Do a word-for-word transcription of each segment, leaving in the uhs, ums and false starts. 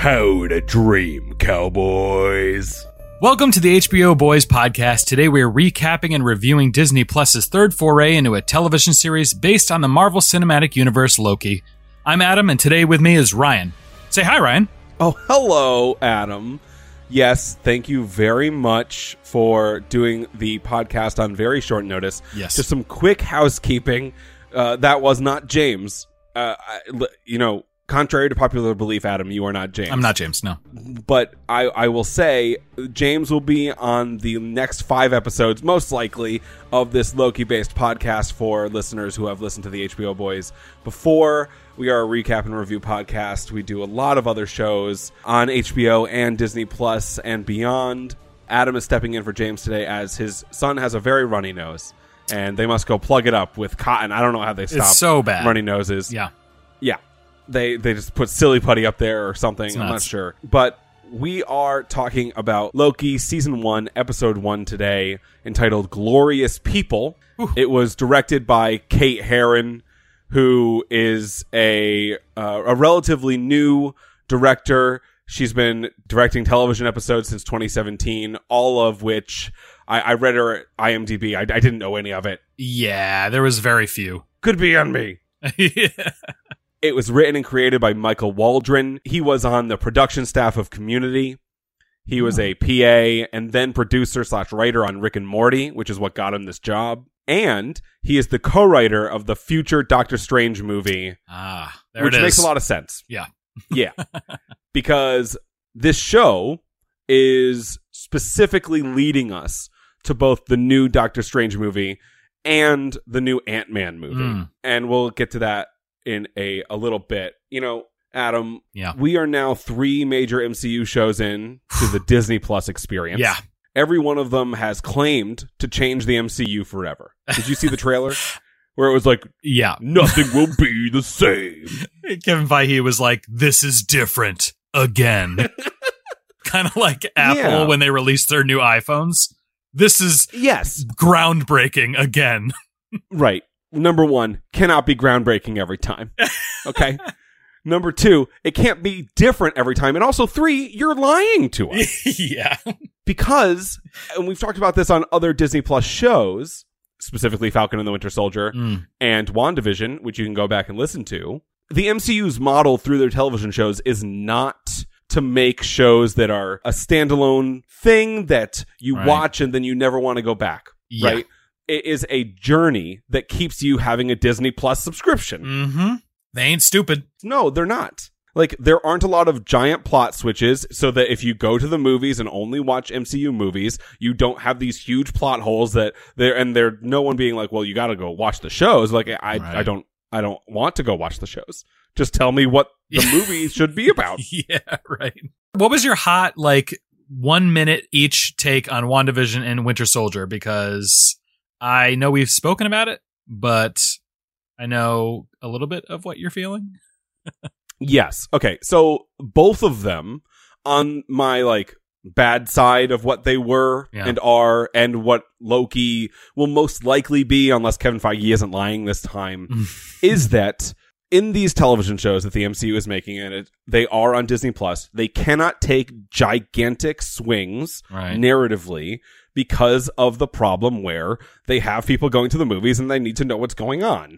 How to dream, cowboys. Welcome to the H B O Boys podcast. Today we are recapping and reviewing Disney Plus's third foray into a television series based on the Marvel Cinematic Universe Loki. I'm Adam, and today with me is Ryan. Say hi, Ryan. Oh, hello, Adam. Yes, thank you very much for doing the podcast on very short notice. Yes. Just some quick housekeeping. Uh, that was not James. Uh, I, you know, contrary to popular belief, Adam, you are not James. I'm not James, no. But I, I will say, James will be on the next five episodes, most likely, of this Loki-based podcast for listeners who have listened to the H B O Boys before. We are a recap and review podcast. We do a lot of other shows on H B O and Disney Plus and beyond. Adam is stepping in for James today as his son has a very runny nose, and they must go plug it up with cotton. I don't know how they stop It's so bad. runny noses. Yeah. Yeah. They they just put silly putty up there or something. It's I'm not nuts. sure. But we are talking about Loki Season one, Episode one today, entitled Glorious People. Whew. It was directed by Kate Herron, who is a uh, a relatively new director. She's been directing television episodes since twenty seventeen, all of which I, I read her at IMDb. I, I didn't know any of it. Yeah, there was very few. Could be on me. Yeah. It was written and created by Michael Waldron. He was on the production staff of Community. He was a P A and then producer slash writer on Rick and Morty, which is what got him this job. And he is the co-writer of the future Doctor Strange movie, Ah, there which it is. makes a lot of sense. Yeah. Yeah. Because this show is specifically leading us to both the new Doctor Strange movie and the new Ant-Man movie. Mm. And we'll get to that in a, a little bit. You know, Adam, Yeah. we are now three major M C U shows in to the Disney Plus experience. Yeah. Every one of them has claimed to change the M C U forever. Did you see the trailer? Where it was like, Yeah. nothing will be the same. Kevin Feige was like, this is different again. Kind of like Apple Yeah. when they released their new iPhones. This is Yes. groundbreaking again. Right. Number one, cannot be groundbreaking every time. Okay. Number two, it can't be different every time. And also, three, you're lying to us. Yeah. Because, and we've talked about this on other Disney Plus shows, specifically Falcon and the Winter Soldier Mm. and WandaVision, which you can go back and listen to. The M C U's model through their television shows is not to make shows that are a standalone thing that you Right. watch and then you never want to go back. Yeah. Right? It is a journey that keeps you having a Disney Plus subscription. Mm-hmm. They ain't stupid. No, they're not. Like, there aren't a lot of giant plot switches so that if you go to the movies and only watch M C U movies, you don't have these huge plot holes that there, and there, no one being like, well, you gotta go watch the shows. Like, I, Right. I don't, I don't want to go watch the shows. Just tell me what the movie should be about. Yeah, right. What was your hot, like, one minute each take on WandaVision and Winter Soldier? Because I know we've spoken about it, but I know a little bit of what you're feeling. Yes. Okay. So both of them on my like bad side of what they were Yeah. and are and what Loki will most likely be, unless Kevin Feige isn't lying this time, is that in these television shows that the M C U is making, and it, they are on Disney Plus, they cannot take gigantic swings Right. narratively because of the problem where they have people going to the movies and they need to know what's going on.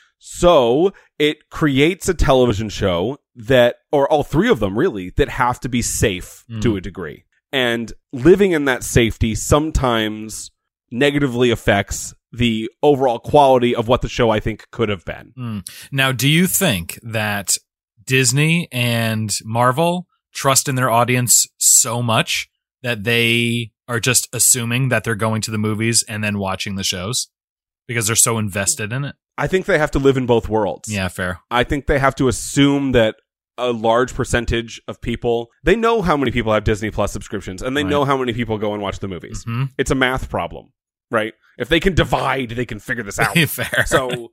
So it creates a television show that, or all three of them really, that have to be safe Mm. to a degree. And living in that safety sometimes negatively affects the overall quality of what the show, I think, could have been. Mm. Now, do you think that Disney and Marvel trust in their audience so much that they are just assuming that they're going to the movies and then watching the shows because they're so invested in it? I think they have to live in both worlds. Yeah, fair. I think they have to assume that a large percentage of people, they know how many people have Disney Plus subscriptions, and they Right. know how many people go and watch the movies. Mm-hmm. It's a math problem, right? If they can divide, they can figure this out. Fair. So,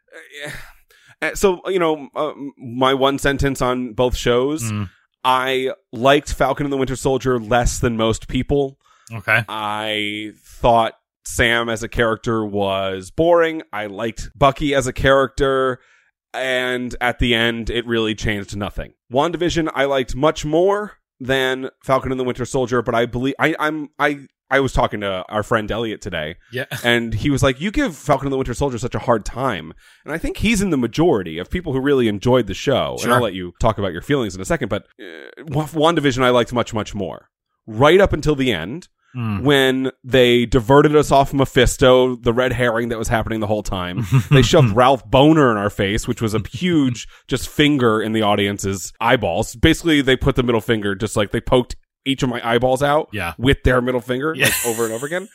uh, so you know, uh, my one sentence on both shows, Mm. I liked Falcon and the Winter Soldier less than most people. Okay. I thought Sam as a character was boring. I liked Bucky as a character. and at the end, it really changed to nothing. WandaVision, I liked much more than Falcon and the Winter Soldier, but I believe I, I'm I I was talking to our friend Elliot today, yeah, and he was like, "You give Falcon and the Winter Soldier such a hard time," and I think he's in the majority of people who really enjoyed the show. Sure. And I'll let you talk about your feelings in a second, but uh, WandaVision I liked much much more, right up until the end. Mm. When they diverted us off Mephisto, the red herring that was happening the whole time. They shoved Ralph Boner in our face, which was a huge just finger in the audience's eyeballs. Basically, they put the middle finger, just like they poked each of my eyeballs out yeah. with their middle finger, yeah. like over and over again.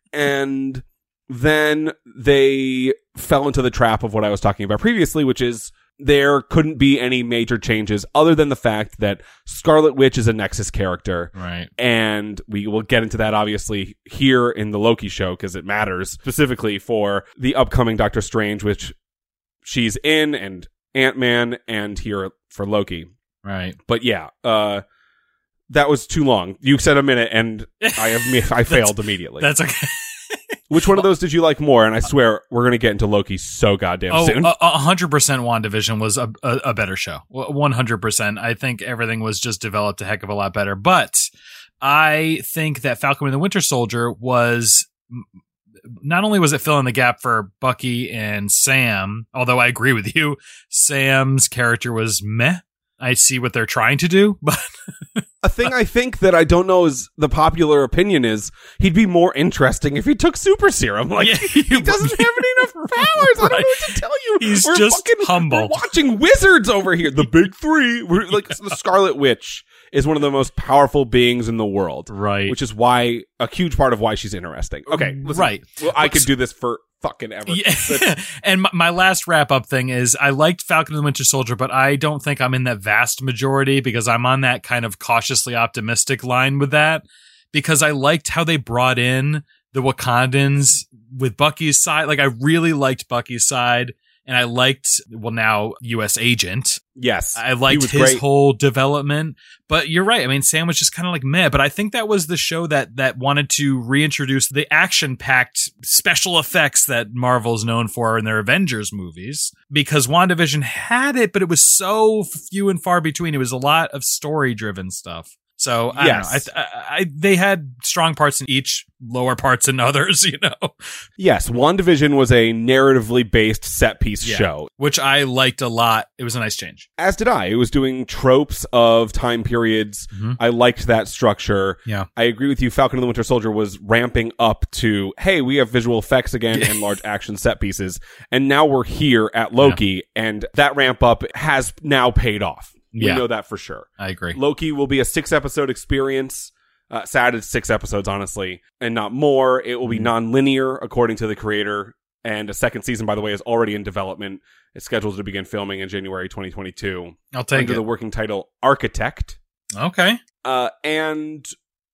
And then they fell into the trap of what I was talking about previously, which is there couldn't be any major changes other than the fact that Scarlet Witch is a Nexus character. Right. And we will get into that obviously here in the Loki show because it matters specifically for the upcoming Doctor Strange, which she's in, and Ant-Man, and here for Loki. Right. But yeah, uh, that was too long. You said a minute and I have I failed immediately. That's okay. Which one of those did you like more? And I swear, we're going to get into Loki so goddamn oh, soon. Oh, one hundred percent WandaVision was a, a, a better show. one hundred percent. I think everything was just developed a heck of a lot better. But I think that Falcon and the Winter Soldier was... Not only was it filling the gap for Bucky and Sam, although I agree with you, Sam's character was meh. I see what they're trying to do, but... A thing I think that I don't know is the popular opinion is he'd be more interesting if he took super serum. Like, yeah, he doesn't have any enough powers. I don't know what to tell you. He's we're just fucking, humble. We're watching wizards over here. The big three. We're like, the Scarlet Witch is one of the most powerful beings in the world. Right. Which is why, a huge part of why she's interesting. Okay. Listen, right. Well, I could do this for fucking ever. Yeah. And my, my last wrap up thing is I liked Falcon and the Winter Soldier, but I don't think I'm in that vast majority because I'm on that kind of cautiously optimistic line with that, because I liked how they brought in the Wakandans with Bucky's side. Like, I really liked Bucky's side. And I liked, well, now U S Agent. Yes. I liked his great. whole development. But you're right. I mean, Sam was just kind of like meh. But I think that was the show that that wanted to reintroduce the action-packed special effects that Marvel's known for in their Avengers movies. Because WandaVision had it, but it was so few and far between. It was a lot of story-driven stuff. So, I yes. don't know. I, I, I, they had strong parts in each, lower parts in others, you know? Yes, WandaVision was a narratively based set-piece yeah, show. Which I liked a lot. It was a nice change. As did I. It was doing tropes of time periods. Mm-hmm. I liked that structure. Yeah. I agree with you. Falcon and the Winter Soldier was ramping up to, hey, we have visual effects again and large action set pieces. And now we're here at Loki, yeah. and that ramp up has now paid off. We yeah. know that for sure. I agree. Loki will be a six-episode experience. Uh, sad it's six episodes, honestly, and not more. It will be non-linear, according to the creator. And a second season, by the way, is already in development. It's scheduled to begin filming in January twenty twenty-two. I'll take under it. the working title Architect. Okay. Uh, and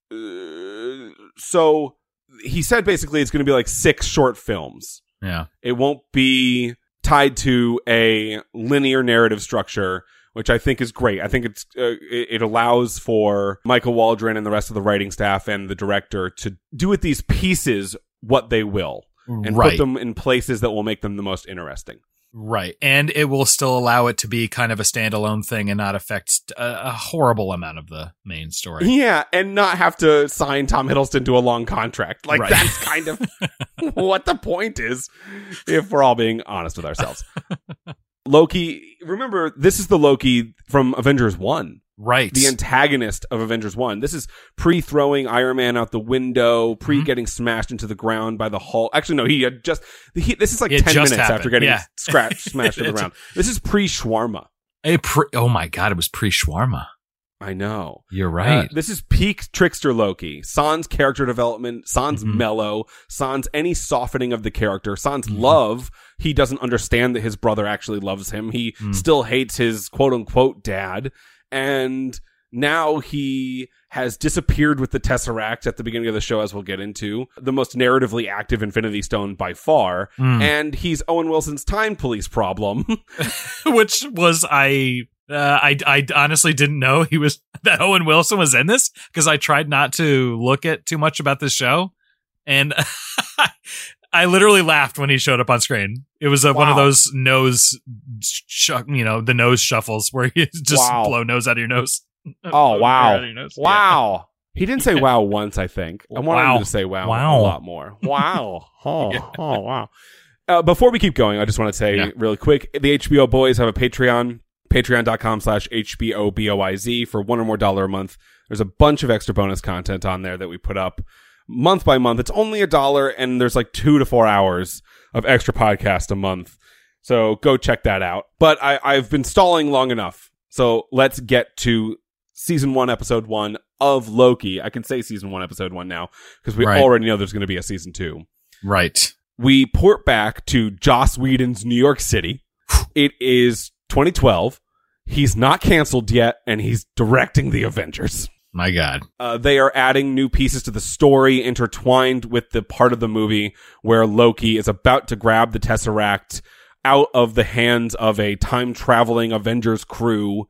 uh, so he said basically it's going to be like six short films. Yeah. It won't be tied to a linear narrative structure, which I think is great. I think it's uh, it, it allows for Michael Waldron and the rest of the writing staff and the director to do with these pieces what they will and right. put them in places that will make them the most interesting. Right. And it will still allow it to be kind of a standalone thing and not affect a, a horrible amount of the main story. Yeah, and not have to sign Tom Hiddleston to a long contract. Like, right. that's kind of what the point is, if we're all being honest with ourselves. Loki, remember, this is the Loki from Avengers one. Right. The antagonist of Avengers one. This is pre-throwing Iron Man out the window, pre-getting mm-hmm. smashed into the ground by the Hulk. Actually, no, he had just... He, this is like it ten minutes happened. after getting yeah. scratched, smashed to the ground. This is pre-Shawarma. A pre- oh my god, it was pre-Shawarma. I know. You're right. Uh, this is peak trickster Loki. Sans character development, sans mm-hmm. mellow, sans any softening of the character, sans mm-hmm. love. He doesn't understand that his brother actually loves him. He mm. still hates his quote-unquote dad. And now he has disappeared with the Tesseract at the beginning of the show, as we'll get into. The most narratively active Infinity Stone by far. Mm. And he's Owen Wilson's time police problem. Which was, I... Uh, I I honestly didn't know he was that Owen Wilson was in this because I tried not to look at too much about this show, and I literally laughed when he showed up on screen. It was a, Wow. one of those nose, sh- you know, the nose shuffles where you just Wow. blow nose out of your nose. Oh, Blow wow. air out of your nose. Wow. He didn't say wow once, I think. I wanted Wow. him to say wow, Wow. a lot more. Wow. Oh, oh wow. Uh, before we keep going, I just want to say Yeah. really quick, the H B O Boys have a Patreon, patreon.com slash H-B-O-B-O-I-Z for one or more dollar a month. There's a bunch of extra bonus content on there that we put up month by month. It's only a dollar, and there's like two to four hours of extra podcast a month. So go check that out. But I, I've been stalling long enough. So let's get to season one, episode one of Loki. I can say season one, episode one now because we Right. already know there's going to be a season two. Right. We port back to Joss Whedon's New York City. It is twenty twelve. He's not canceled yet, and he's directing the Avengers. My God. Uh, they are adding new pieces to the story intertwined with the part of the movie where Loki is about to grab the Tesseract out of the hands of a time-traveling Avengers crew.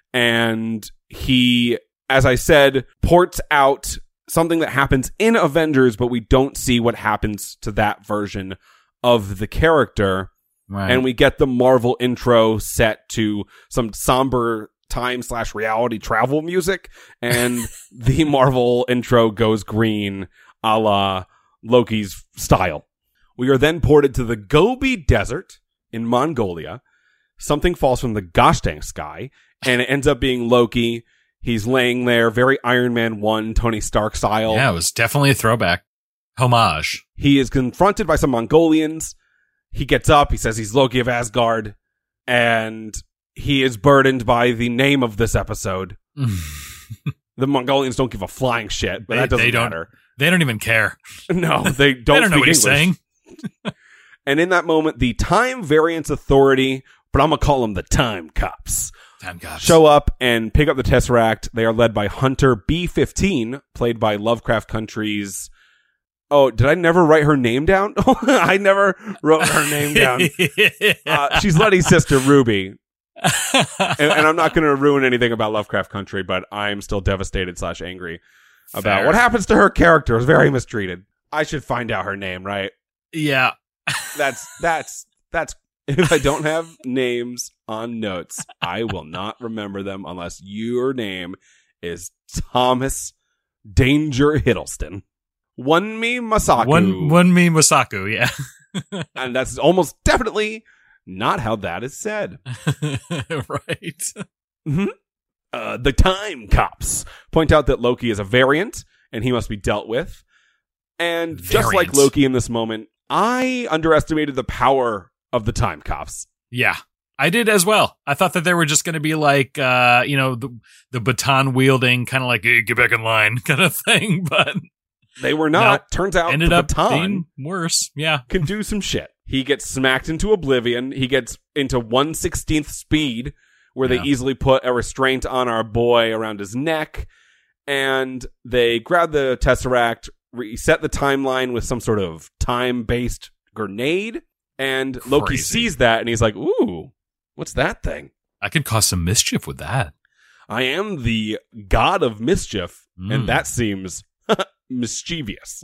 And he, as I said, ports out something that happens in Avengers, but we don't see what happens to that version of the character. Right. And we get the Marvel intro set to some somber time slash reality travel music, and the Marvel intro goes green a la Loki's style. We are then ported to the Gobi Desert in Mongolia. Something falls from the gosh dang sky, and it ends up being Loki. He's laying there, very Iron Man one, Tony Stark style. Yeah, it was definitely a throwback. Homage. He is confronted by some Mongolians. He gets up, he says he's Loki of Asgard, and he is burdened by the name of this episode. The Mongolians don't give a flying shit, but They- that doesn't they don't- matter. They don't even care. No, they don't They don't know speak what he's English. saying. And in that moment, the Time Variance Authority, but I'm going to call them the Time Cops, Time cops. show up and pick up the Tesseract. They are led by Hunter B fifteen, played by Lovecraft Country's... Oh, did I never write her name down? I never wrote her name down. Uh, she's Letty's sister, Ruby. and, and I'm not going to ruin anything about Lovecraft Country, but I'm still devastated slash angry about Fair. what happens to her character. It was very mistreated. I should find out her name, right? Yeah. That's, that's, that's, if I don't have names on notes, I will not remember them unless your name is Thomas Danger Hiddleston. One me Masaku. One one me Masaku, yeah. And that's almost definitely not how that is said. Right. Mm-hmm. Uh, the Time Cops point out that Loki is a variant and he must be dealt with. And just like Variant. Loki in this moment, I underestimated the power of the Time Cops. Yeah. I did as well. I thought that they were just going to be like, uh, you know, the the baton wielding, kind of like, hey, get back in line kind of thing. But They were not. Turns out ended the up baton being worse. Yeah. can do some shit. He gets smacked into oblivion. He gets into one sixteenth speed, where Yeah. they easily put a restraint on our boy around his neck. And they grab the Tesseract, reset the timeline with some sort of time-based grenade. And Loki Crazy. sees that, and he's like, ooh, what's that thing? I could cause some mischief with that. I am the god of mischief, Mm. and that seems mischievous.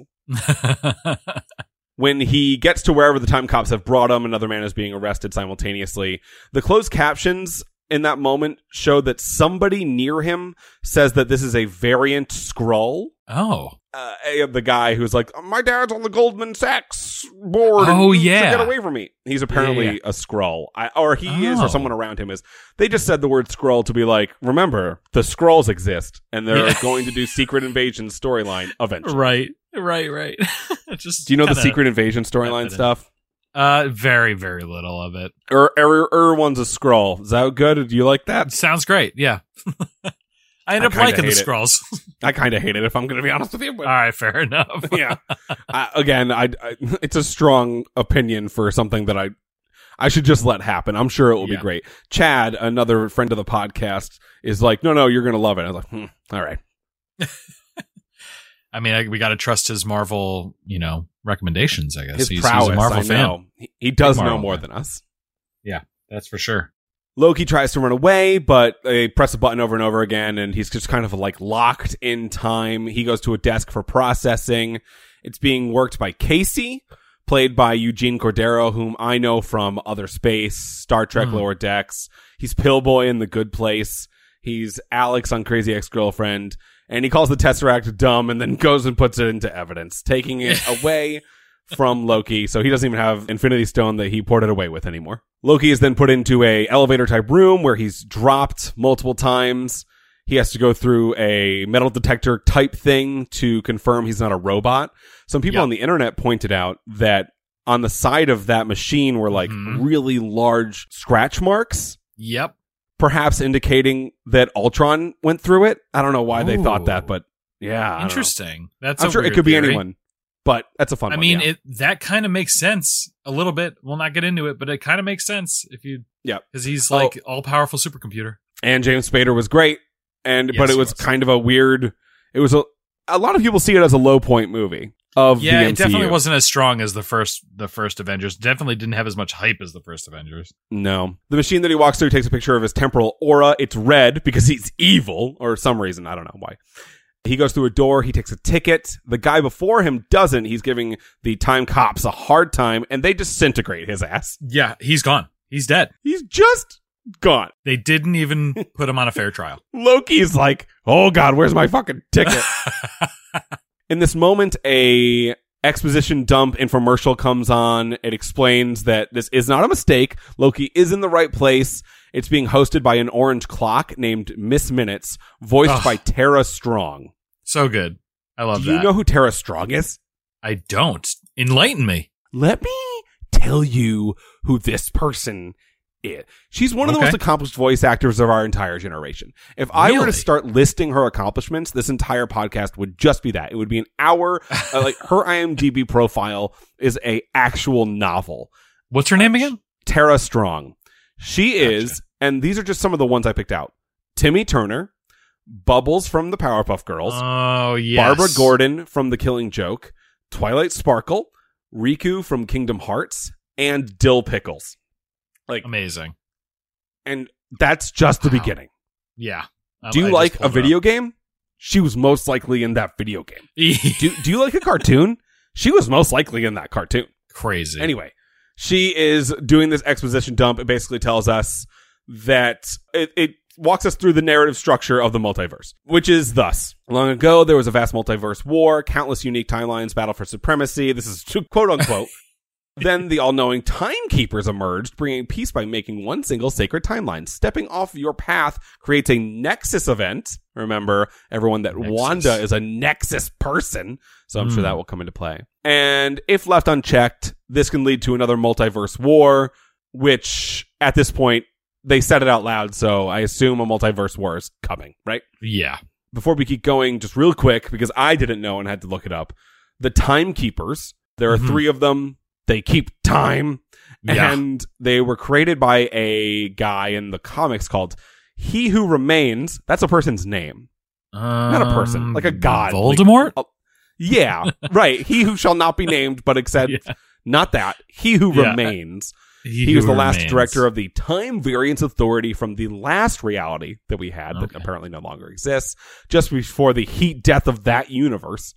When he gets to wherever the Time Cops have brought him, another man is being arrested simultaneously. The closed captions in that moment show that somebody near him says that this is a variant Skrull. Oh. Uh, eh, the guy who's like, my dad's on the Goldman Sachs board. Oh, and yeah. so get away from me. He's apparently Yeah, yeah. a Skrull. I, or he is, Oh. or someone around him is. They just said the word Skrull to be like, remember, the Skrulls exist, and they're Yeah. going to do Secret Invasion storyline eventually. Right. Right, right. Just Do you know the kinda- Secret Invasion storyline it. stuff? Uh, very, very little of it. Er, er, er one's a Skrull. Is that good? Do you like that? Sounds great. Yeah. I end I up kinda liking the hate it. Scrolls. I kind of hate it, if I'm going to be honest with you. But All right, fair enough. yeah. I, again, I, I, it's a strong opinion for something that I, I should just let happen. I'm sure it will Yeah. be great. Chad, another friend of the podcast, is like, no, no, you're going to love it. I was like, hmm, all right. I mean, I, we got to trust his Marvel, you know, recommendations, I guess. His he's, prowess, he's a Marvel I fan. know. He, he does Big know Marvel more fan. than us. That's for sure. Loki tries to run away, but they press a button over and over again, and he's just kind of like locked in time. He goes to a desk for processing. It's being worked by Casey, played by Eugene Cordero, whom I know from Other Space, Star Trek Mm. Lower Decks. He's Pillboy in The Good Place. He's Alex on Crazy Ex-Girlfriend. And he calls the Tesseract dumb and then goes and puts it into evidence, taking it away from Loki. So he doesn't even have Infinity Stone that he poured it away with anymore. Loki is then put into a elevator type room where he's dropped multiple times. He has to go through a metal detector type thing to confirm he's not a robot. Some people Yep. on the internet pointed out that on the side of that machine were like Mhm. really large scratch marks, Yep. perhaps indicating that Ultron went through it. I don't know why they thought that, Ooh. but yeah. I don't know. Interesting. That's I'm a sure it weird could be theory. anyone, but that's a fun I one. mean, yeah. it that kind of makes sense a little bit. We'll not get into it, but it kind of makes sense if you, Yeah. because he's Oh. like all powerful supercomputer. And James Spader was great, and Yes, but it he was, was. kind of a weird. It was a a lot of people see it as a low point movie of Yeah, the M it C U. definitely wasn't as strong as the first the first Avengers. Definitely didn't have as much hype as the first Avengers. No, the machine that he walks through takes a picture of his temporal aura. It's red because he's evil, or some reason I don't know why. He goes through a door. He takes a ticket. The guy before him doesn't. He's giving the time cops a hard time, and they disintegrate his ass. Yeah, he's gone. He's dead. He's just gone. They didn't even put him on a fair trial. Loki's like, oh god, where's my fucking ticket? In this moment, a exposition dump infomercial comes on. It explains that this is not a mistake. Loki is in the right place. It's being hosted by an orange clock named Miss Minutes, voiced Ugh. by Tara Strong. So good. I love Do you that. know who Tara Strong is? I don't. Enlighten me. Let me tell you who this person is. She's one of the Okay. most accomplished voice actors of our entire generation. If I were Really? to start listing her accomplishments, this entire podcast would just be that. It would be an hour. uh, like her I M D B profile is a actual novel. What's her name again? Tara Strong. She Gotcha. is, and these are just some of the ones I picked out. Timmy Turner, Bubbles from the Powerpuff Girls, Oh, yes. Barbara Gordon from The Killing Joke, Twilight Sparkle, Riku from Kingdom Hearts, and Dill Pickles. Like, Amazing. and that's just the Wow. beginning. Yeah. Um, Do you I just like a pulled it video game? She was most likely in that video game. up. Do Do you like a cartoon? She was most likely in that cartoon. Crazy. Anyway, she is doing this exposition dump. It basically tells us that it, it walks us through the narrative structure of the multiverse, which is thus. Long ago, there was a vast multiverse war, countless unique timelines, battle for supremacy. This is quote unquote. Then the all-knowing timekeepers emerged, bringing peace by making one single sacred timeline. Stepping off your path creates a nexus event. Remember, everyone, that Nexus. Wanda is a nexus person, so I'm Mm. sure that will come into play. And if left unchecked, this can lead to another multiverse war, which at this point, they said it out loud, so I assume a multiverse war is coming, right? Yeah. Before we keep going, just real quick, because I didn't know and had to look it up. The Timekeepers, there are Mhm. three of them. They keep time. Yeah. And they were created by a guy in the comics called He Who Remains. That's a person's name. Not a person, Um, like a god. Like- Voldemort? Oh, yeah, right. He who shall not be named, but except Yeah. not that. He Who Yeah. Remains. He was who the last remains. director of the Time Variance Authority from the last reality that we had that Okay. apparently no longer exists, just before the heat death of that universe.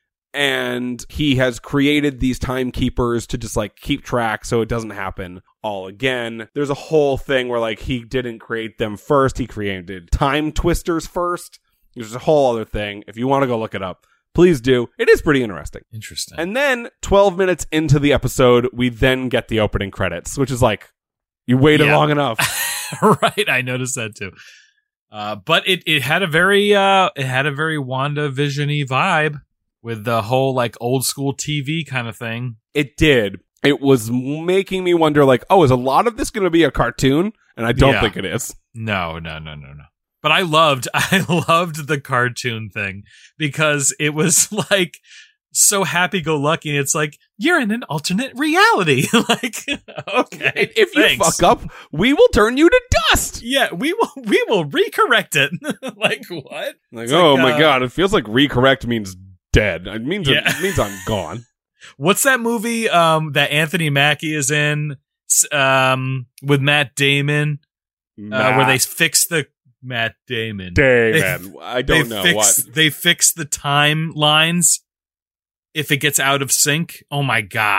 And he has created these timekeepers to just like keep track so it doesn't happen all again. There's a whole thing where like he didn't create them first. He created time twisters first. There's a whole other thing. If you want to go look it up, please do. It is pretty interesting. Interesting. And then twelve minutes into the episode, we then get the opening credits, which is like, you waited Yeah. long enough. Right, I noticed that too. Uh, but it, it had a very uh, it had a very WandaVision-y vibe with the whole like old school T V kind of thing. It did. It was making me wonder, like, oh, is a lot of this going to be a cartoon? And I don't Yeah. think it is. No, no, no, no, no. But I loved I loved the cartoon thing because it was like so happy-go-lucky. And it's like, you're in an alternate reality. Like, okay. If you thanks. fuck up, we will turn you to dust. Yeah, we will we will recorrect it. Like what? Like, It's oh like, my uh, god, it feels like recorrect means dead. It means Yeah. it means I'm gone. What's that movie um that Anthony Mackie is in s- um with Matt Damon uh, where they fix the Matt Damon. Damon. I don't they know fix, what. They fix the timelines if it gets out of sync. Oh my god.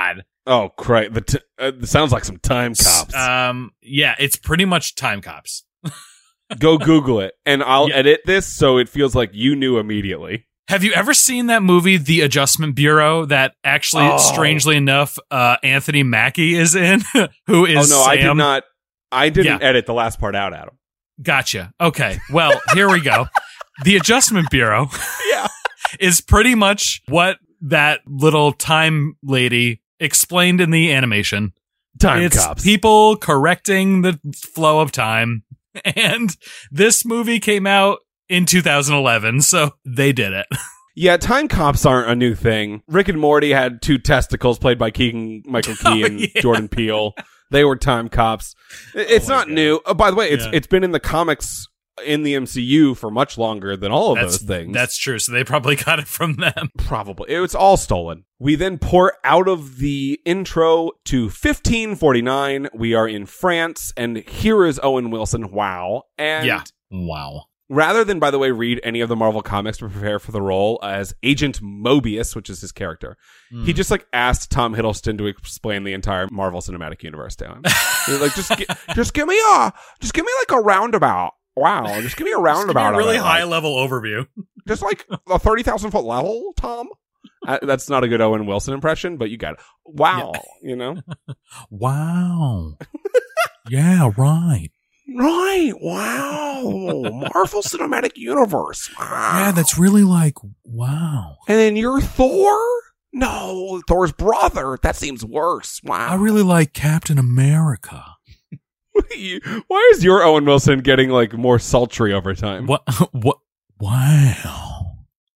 Oh, great. The t- uh, it sounds like some Time Cops. Um, yeah, it's pretty much Time Cops. Go Google it, and I'll Yeah. edit this so it feels like you knew immediately. Have you ever seen that movie, The Adjustment Bureau, that actually, Oh. strangely enough, uh, Anthony Mackie is in? Who is Oh, no, Sam? I did not. I didn't Yeah. edit the last part out, Adam. Gotcha. Okay. Well, here we go. The Adjustment Bureau Yeah. is pretty much what that little time lady explained in the animation. Time It's Cops. people correcting the flow of time. And this movie came out in two thousand eleven, so they did it. Yeah, Time Cops aren't a new thing. Rick and Morty had two testicles played by Keegan Michael Key Oh, and yeah. Jordan Peele. They were Time Cops. I- It's my not God. new. Oh, by the way, it's Yeah. it's been in the comics in the M C U for much longer than all of That's, those things. that's true. So they probably got it from them. Probably. It was all stolen. We then pour out of the intro to fifteen forty-nine. We are in France, and here is Owen Wilson. Wow. And Yeah. Wow. rather than, by the way, read any of the Marvel comics to prepare for the role as Agent Mobius, which is his character, Mm. he just like asked Tom Hiddleston to explain the entire Marvel Cinematic Universe to him. He was like, just, gi- just give me a, just give me like a roundabout. Wow, just give me a roundabout. a really of it, high like, level overview. just like a thirty thousand foot level, Tom. Uh, that's not a good Owen Wilson impression, but you got it. Wow, you know? Wow. Yeah, right. Right, wow. Marvel Cinematic Universe. Wow. really like, wow. And then you're Thor? No, Thor's brother. That seems worse. Wow. really like Captain America. Why is your Owen Wilson getting like more sultry over time? What? What? Wow.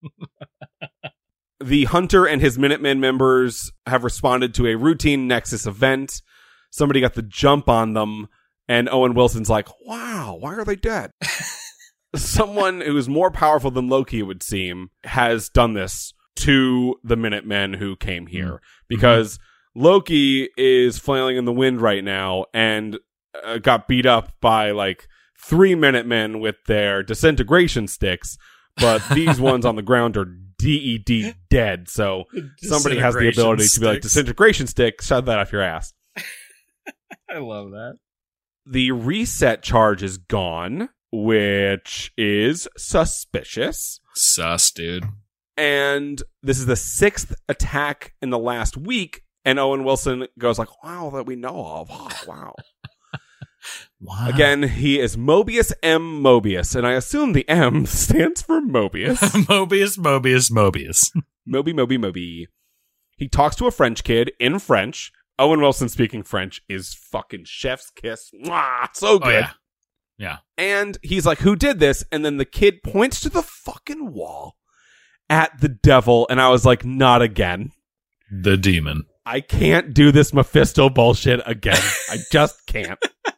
The Hunter and his Minutemen members have responded to a routine Nexus event. Somebody got the jump on them, and Owen Wilson's like, wow, why are they dead? Someone who's more powerful than Loki, it would seem, has done this to the Minutemen who came here. Because Loki is flailing in the wind right now and uh, got beat up by like three Minutemen with their disintegration sticks, but these ones on the ground are D E D dead. So somebody has the ability to be like, disintegration stick, shut that off your ass. I love that. The reset charge is gone, which is suspicious. Sus, dude. And this is the sixth attack in the last week. And Owen Wilson goes like, wow, that we know of. Oh, wow. Wow. Again, he is Mobius M. Mobius. And I assume the M stands for Mobius. Mobius, Mobius, Mobius. Moby, Moby, Moby. He talks to a French kid in French. Owen Wilson speaking French is fucking chef's kiss. Mwah, so good. Oh, yeah. Yeah. And he's like, who did this? And then the kid points to the fucking wall at the devil. And I was like, not again. The demon. I can't do this Mephisto bullshit again. I just can't.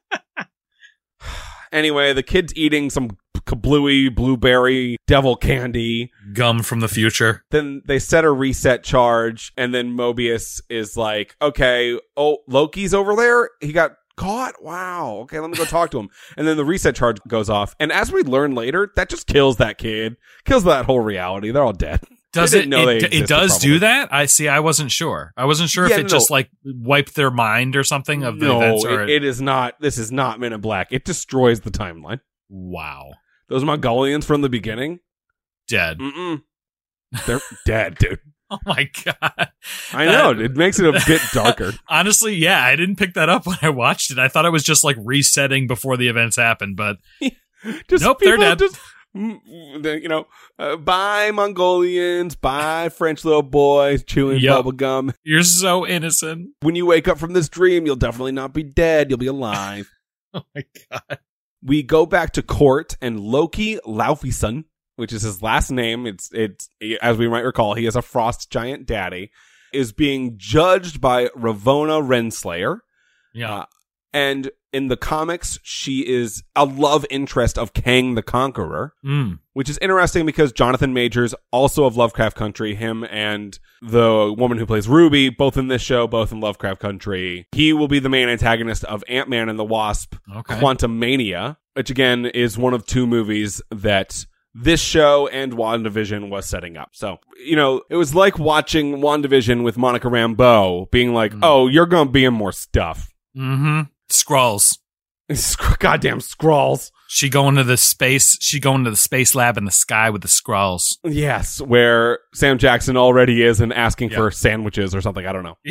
Anyway, the kid's eating some kablooey blueberry devil candy. Gum from the future. Then they set a reset charge, and then Mobius is like, okay, oh, Loki's over there? He got caught? Wow. Okay, let me go talk to him. And then the reset charge goes off. And as we learn later, that just kills that kid. Kills that whole reality. They're all dead. Does They it? didn't know they It, it existed, does probably. do that? I see. I wasn't sure. I wasn't sure Yeah, if it no, just no. like wiped their mind or something of the no, events. Or it, it is not. This is not Men in Black. It destroys the timeline. wow, Those Mongolians from the beginning, dead. mm-mm. They're dead, dude. Oh my god! I know. That- It makes it a bit darker. Honestly, yeah, I didn't pick that up when I watched it. I thought it was just like resetting before the events happened, but Just Nope, they're people dead. Just, mm, mm, you know, uh, bye Mongolians, bye French little boys chewing Yep. bubble gum. you're so innocent. When you wake up from this dream, you'll definitely not be dead. You'll be alive. Oh my god! We go back to court, and Loki Laufeyson, which is his last name, it's it's as we might recall, he is a frost giant daddy, is being judged by Ravonna Renslayer. Yeah, Uh, and in the comics, she is a love interest of Kang the Conqueror, mm. which is interesting because Jonathan Majors, also of Lovecraft Country, him and the woman who plays Ruby, both in this show, both in Lovecraft Country. He will be the main antagonist of Ant-Man and the Wasp, Okay. Quantum Mania, which again is one of two movies that this show and WandaVision was setting up. So, you know, it was like watching WandaVision with Monica Rambeau being like, mm. oh, you're going to be in more stuff. Mm-hmm. Skrulls. Goddamn Skrulls. She going to the space, she going to the space lab in the sky with the Skrulls. Yes, where Sam Jackson already is and asking yep. for sandwiches or something. I don't know.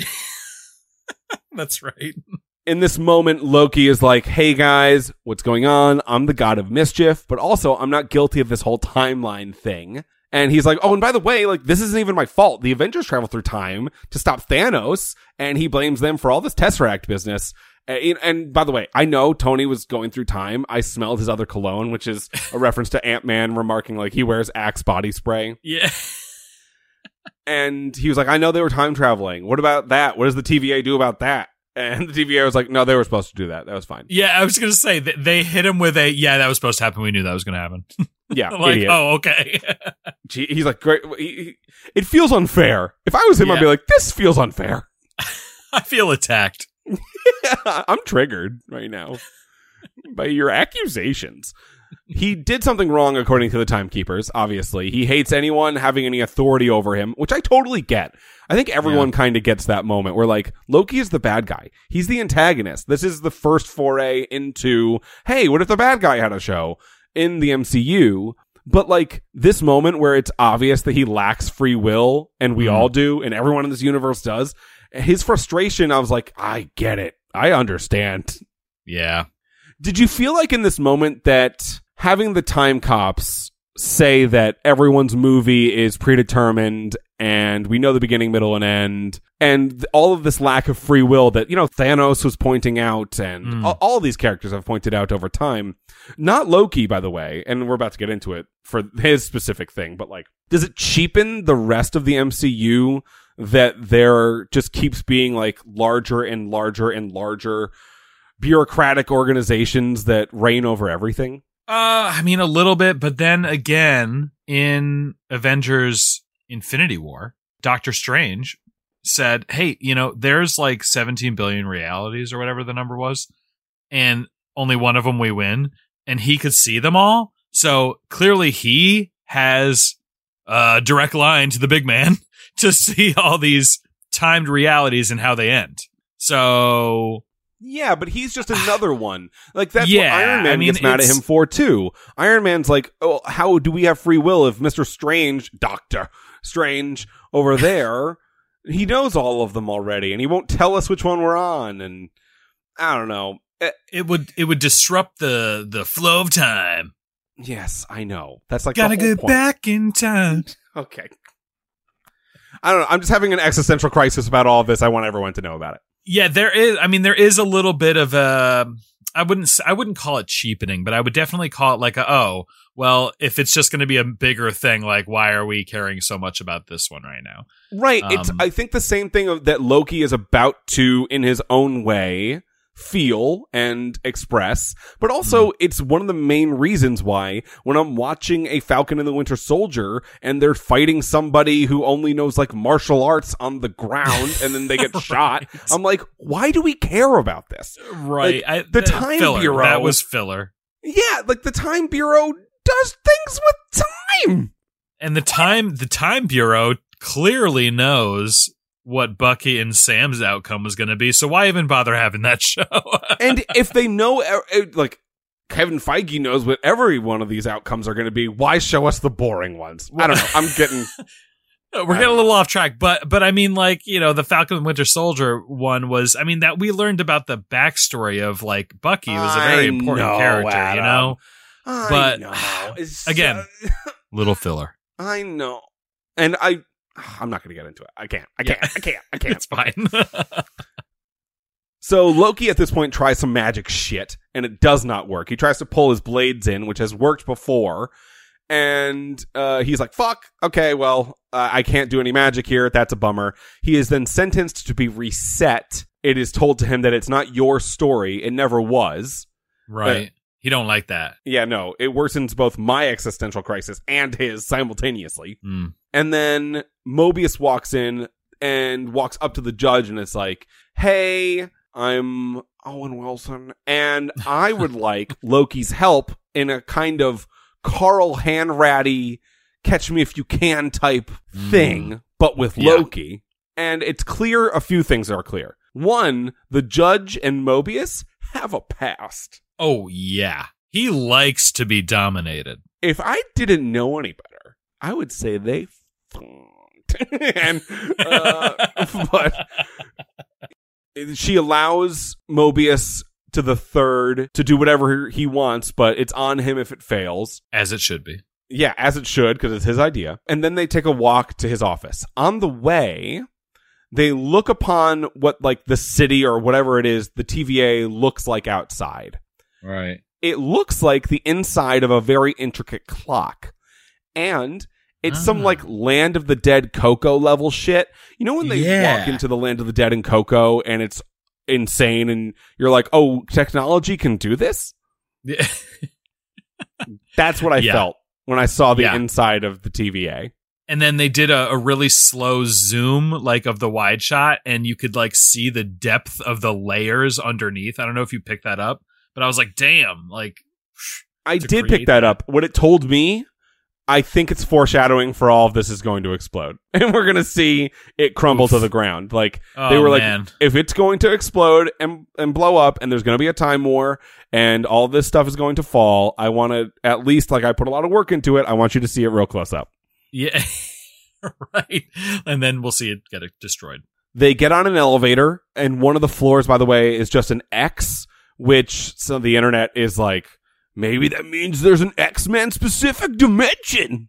That's right. In this moment, Loki is like, hey guys, what's going on? I'm the god of mischief, but also I'm not guilty of this whole timeline thing. And he's like, oh, and by the way, like, this isn't even my fault. The Avengers travel through time to stop Thanos, and he blames them for all this Tesseract business. And, and by the way, I know Tony was going through time. I smelled his other cologne, which is a reference to Ant-Man remarking, like, he wears Axe body spray. Yeah. And he was like, I know they were time traveling. What about that? What does the T V A do about that? And the T V A was like, no, they were supposed to do that. That was fine. Yeah, I was going to say, they hit him with a, yeah, that was supposed to happen. We knew that was going to happen. Yeah. Like, idiot. oh, okay. He's like, great. He, he, it feels unfair. If I was him, yeah. I'd be like, this feels unfair. I feel attacked. Yeah, I'm triggered right now by your accusations. He did something wrong according to the Timekeepers, obviously. He hates anyone having any authority over him, which I totally get. I think everyone yeah. kind of gets that moment where, like, Loki is the bad guy. He's the antagonist. This is the first foray into, hey, what if the bad guy had a show in the M C U? But, like, this moment where it's obvious that he lacks free will, and we mm. all do, and everyone in this universe does, his frustration, I was like, I get it. I understand. Yeah. Did you feel like in this moment that having the time cops say that everyone's movie is predetermined and we know the beginning, middle, and end, and all of this lack of free will that, you know, Thanos was pointing out and mm. all, all these characters have pointed out over time, not Loki, by the way, and we're about to get into it for his specific thing, but, like, does it cheapen the rest of the M C U that there just keeps being, like, larger and larger and larger bureaucratic organizations that reign over everything? Uh, I mean, a little bit, but then again, in Avengers Infinity War, Doctor Strange said, hey, you know, there's like seventeen billion realities or whatever the number was, and only one of them we win, and he could see them all. So clearly he has a direct line to the big man to see all these timed realities and how they end. So... yeah, but he's just another one. Like, that's yeah, what Iron Man I mean, gets mad at him for, too. Iron Man's like, oh, how do we have free will if Mister Strange, Doctor Strange, over there, he knows all of them already, and he won't tell us which one we're on, and I don't know. It would it would disrupt the, the flow of time. Yes, I know. That's like Gotta the whole get point. back in time. Okay. I don't know. I'm just having an existential crisis about all of this. I want everyone to know about it. Yeah, there is. I mean, there is a little bit of a. I wouldn't. I wouldn't call it cheapening, but I would definitely call it like a. Oh, well, if it's just going to be a bigger thing, like, why are we caring so much about this one right now? Right. Um, it's. I think the same thing of, that Loki is about to, in his own way, feel and express, but also mm-hmm. it's one of the main reasons why when I'm watching a Falcon and the Winter Soldier and they're fighting somebody who only knows, like, martial arts on the ground and then they get right. shot, I'm like, why do we care about this? Right. Like, I, the uh, Time filler. Bureau. That was filler. Yeah, like the Time Bureau does things with time. And the time the Time Bureau clearly knows what Bucky and Sam's outcome was going to be, so why even bother having that show? And if they know, like, Kevin Feige knows what every one of these outcomes are going to be, why show us the boring ones? I don't know. I'm getting... We're getting a little off track, but but I mean, like, you know, the Falcon and Winter Soldier one was, I mean, that we learned about the backstory of, like, Bucky was a very I important know, character, Adam. you know? I but know. It's again, so... little filler. I know. And I... I'm not going to get into it. I can't. I can't. Yeah. I can't. I can't. It's fine. So Loki at this point tries some magic shit, and it does not work. He tries to pull his blades in, which has worked before, and uh, he's like, fuck, okay, well, uh, I can't do any magic here. That's a bummer. He is then sentenced to be reset. It is told to him that it's not your story. It never was. Right. Uh, he don't like that. Yeah, no. It worsens both my existential crisis and his simultaneously. Mm. And then Mobius walks in and walks up to the judge and it's like, hey, I'm Owen Wilson, and I would like Loki's help in a kind of Carl Hanratty, Catch Me If You Can type thing, mm. but with yeah. Loki. And it's clear a few things are clear. One, the Judge and Mobius have a past. Oh, yeah. He likes to be dominated. If I didn't know any better, I would say they and uh, but she allows Mobius to the third to do whatever he wants, but it's on him if it fails. As it should be. Yeah, as it should, because it's his idea. And then they take a walk to his office. On the way, they look upon what, like, the city or whatever it is the T V A looks like outside. Right. It looks like the inside of a very intricate clock. And it's ah. some, like, Land of the Dead Coco level shit. You know when they yeah. walk into the Land of the Dead in Coco and it's insane and you're like, oh, technology can do this? Yeah. That's what I yeah. felt when I saw the yeah. inside of the T V A. And then they did a, a really slow zoom, like, of the wide shot, and you could, like, see the depth of the layers underneath. I don't know if you picked that up, but I was like, damn, like... I did pick that up. What it told me, I think it's foreshadowing for all of this is going to explode. And we're going to see it crumble Oof. to the ground. Like, oh, they were like, man. if it's going to explode and, and blow up, and there's going to be a time war, and all this stuff is going to fall, I want to, at least, like, I put a lot of work into it, I want you to see it real close up. Yeah, right. And then we'll see it get destroyed. They get on an elevator, and one of the floors, by the way, is just an X, which some of the internet is like, maybe that means there's an X-Men specific dimension.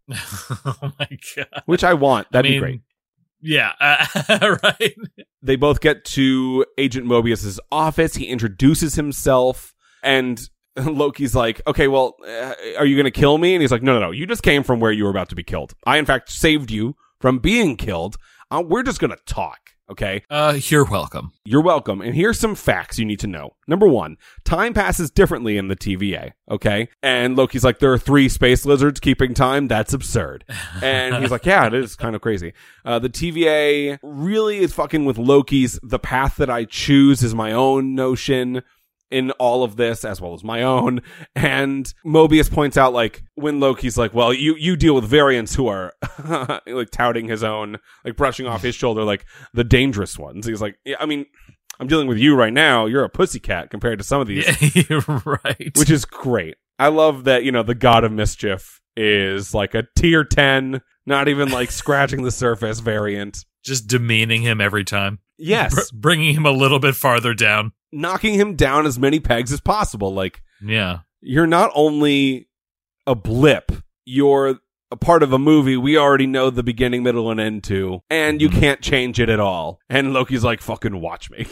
Oh my God. Which I want. That'd I mean, be great. Yeah, uh, right. They both get to Agent Mobius's office. He introduces himself, and Loki's like, okay, well, uh, are you going to kill me? And he's like, no, no, no. You just came from where you were about to be killed. I, in fact, saved you from being killed. Uh, we're just going to talk, okay? Uh, you're welcome. You're welcome. And here's some facts you need to know. Number one, time passes differently in the T V A, okay? And Loki's like, there are three space lizards keeping time? That's absurd. And he's like, yeah, it is kind of crazy. Uh, the T V A really is fucking with Loki's the path that I choose is my own notion in all of this, as well as my own. And Mobius points out, like, when Loki's like, well, you, you deal with variants who are, like, touting his own, like, brushing off his shoulder, like, the dangerous ones. He's like, yeah, I mean, I'm dealing with you right now. You're a pussycat compared to some of these. Yeah, right. Which is great. I love that, you know, the God of Mischief is, like, a tier ten, not even, like, scratching the surface variant. Just demeaning him every time. Yes. Br- bringing him a little bit farther down. Knocking him down as many pegs as possible. Like, yeah, you're not only a blip, you're a part of a movie we already know the beginning, middle, and end to, and you can't change it at all. And Loki's like, fucking watch me.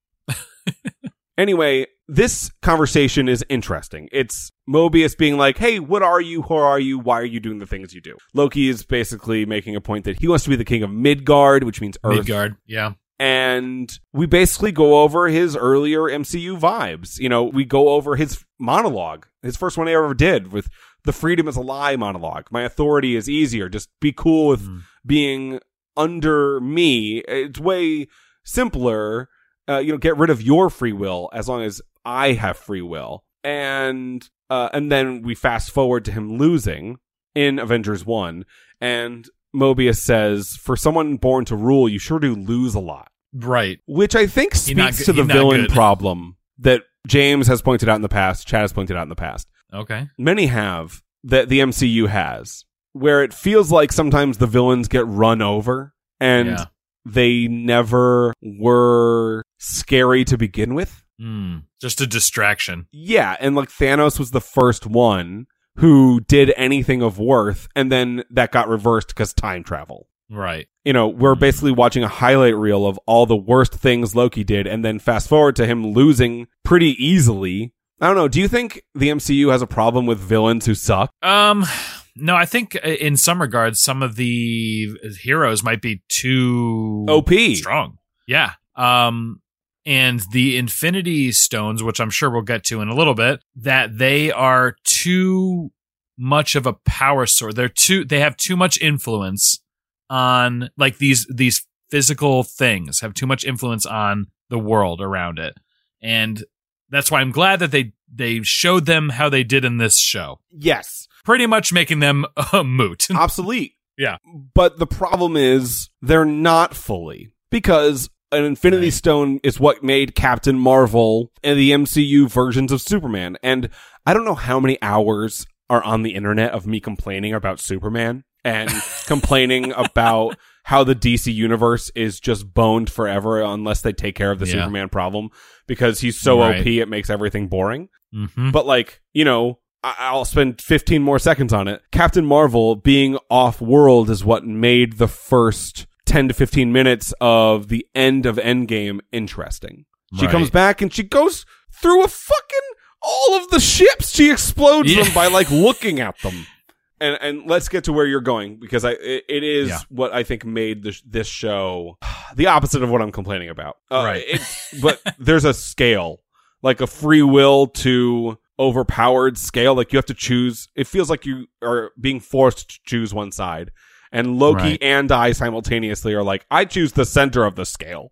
Anyway, this conversation is interesting. It's Mobius being like, hey, what are you? Who are you? Why are you doing the things you do? Loki is basically making a point that he wants to be the king of Midgard, which means Earth. Midgard, yeah. And we basically go over his earlier M C U vibes. You know, we go over his monologue, his first one he ever did with the freedom is a lie monologue. My authority is easier. Just be cool with mm. being under me. It's way simpler. Uh, you know, get rid of your free will as long as I have free will. And, uh, and then we fast forward to him losing in Avengers one. And Mobius says, for someone born to rule, you sure do lose a lot. Right. Which I think speaks to the villain problem that James has pointed out in the past, Chad has pointed out in the past. Okay. Many have, that the M C U has, where it feels like sometimes the villains get run over and yeah. they never were scary to begin with. Mm, just a distraction. Yeah, and like Thanos was the first one who did anything of worth, and then that got reversed because time travel. Right. You know, we're mm. basically watching a highlight reel of all the worst things Loki did, and then fast forward to him losing pretty easily. I don't know. Do you think the M C U has a problem with villains who suck? Um, no, I think in some regards, some of the heroes might be too O P strong. Yeah. Um, and the Infinity Stones, which I'm sure we'll get to in a little bit, that they are too much of a power source. They're too, they have too much influence on, like, these, these physical things have too much influence on the world around it. And that's why I'm glad that they they showed them how they did in this show. Yes. Pretty much making them uh, moot. Obsolete. Yeah. But the problem is they're not fully, because an Infinity right. Stone is what made Captain Marvel and the M C U versions of Superman. And I don't know how many hours are on the internet of me complaining about Superman and complaining about how the D C universe is just boned forever unless they take care of the yeah. Superman problem, because he's so right. O P, it makes everything boring. Mm-hmm. But like, you know, I- I'll spend fifteen more seconds on it. Captain Marvel being off-world is what made the first ten to fifteen minutes of the end of Endgame interesting. She right. comes back and she goes through a fucking all of the ships. She explodes yeah. them by like looking at them. And and let's get to where you're going, because I it, it is yeah. what I think made this this show the opposite of what I'm complaining about. Uh, right. It, but there's a scale, like a free will to overpowered scale. Like you have to choose. It feels like you are being forced to choose one side. And Loki right. and I simultaneously are like, I choose the center of the scale.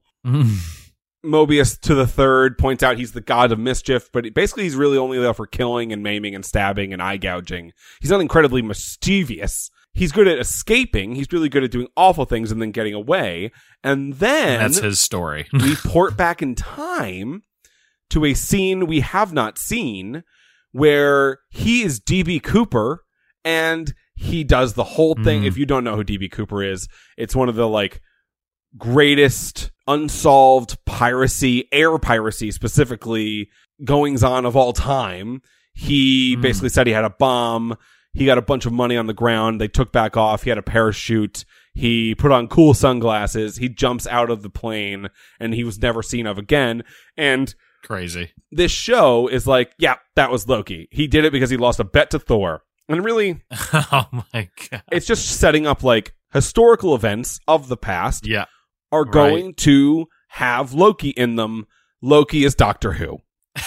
Mobius to the third points out he's the god of mischief, but basically he's really only there for killing and maiming and stabbing and eye gouging. He's not incredibly mischievous. He's good at escaping. He's really good at doing awful things and then getting away. And then that's his story. We port back in time to a scene we have not seen where he is D B Cooper and he does the whole thing. Mm. If you don't know who D B Cooper is, it's one of the like greatest unsolved piracy, air piracy specifically, goings on of all time. He mm. basically said he had a bomb. He got a bunch of money on the ground. They took back off. He had a parachute. He put on cool sunglasses. He jumps out of the plane and he was never seen of again. And crazy. This show is like, yeah, that was Loki. He did it because he lost a bet to Thor. And really, oh my God. It's just setting up like historical events of the past yeah. are going right. to have Loki in them. Loki is Doctor Who.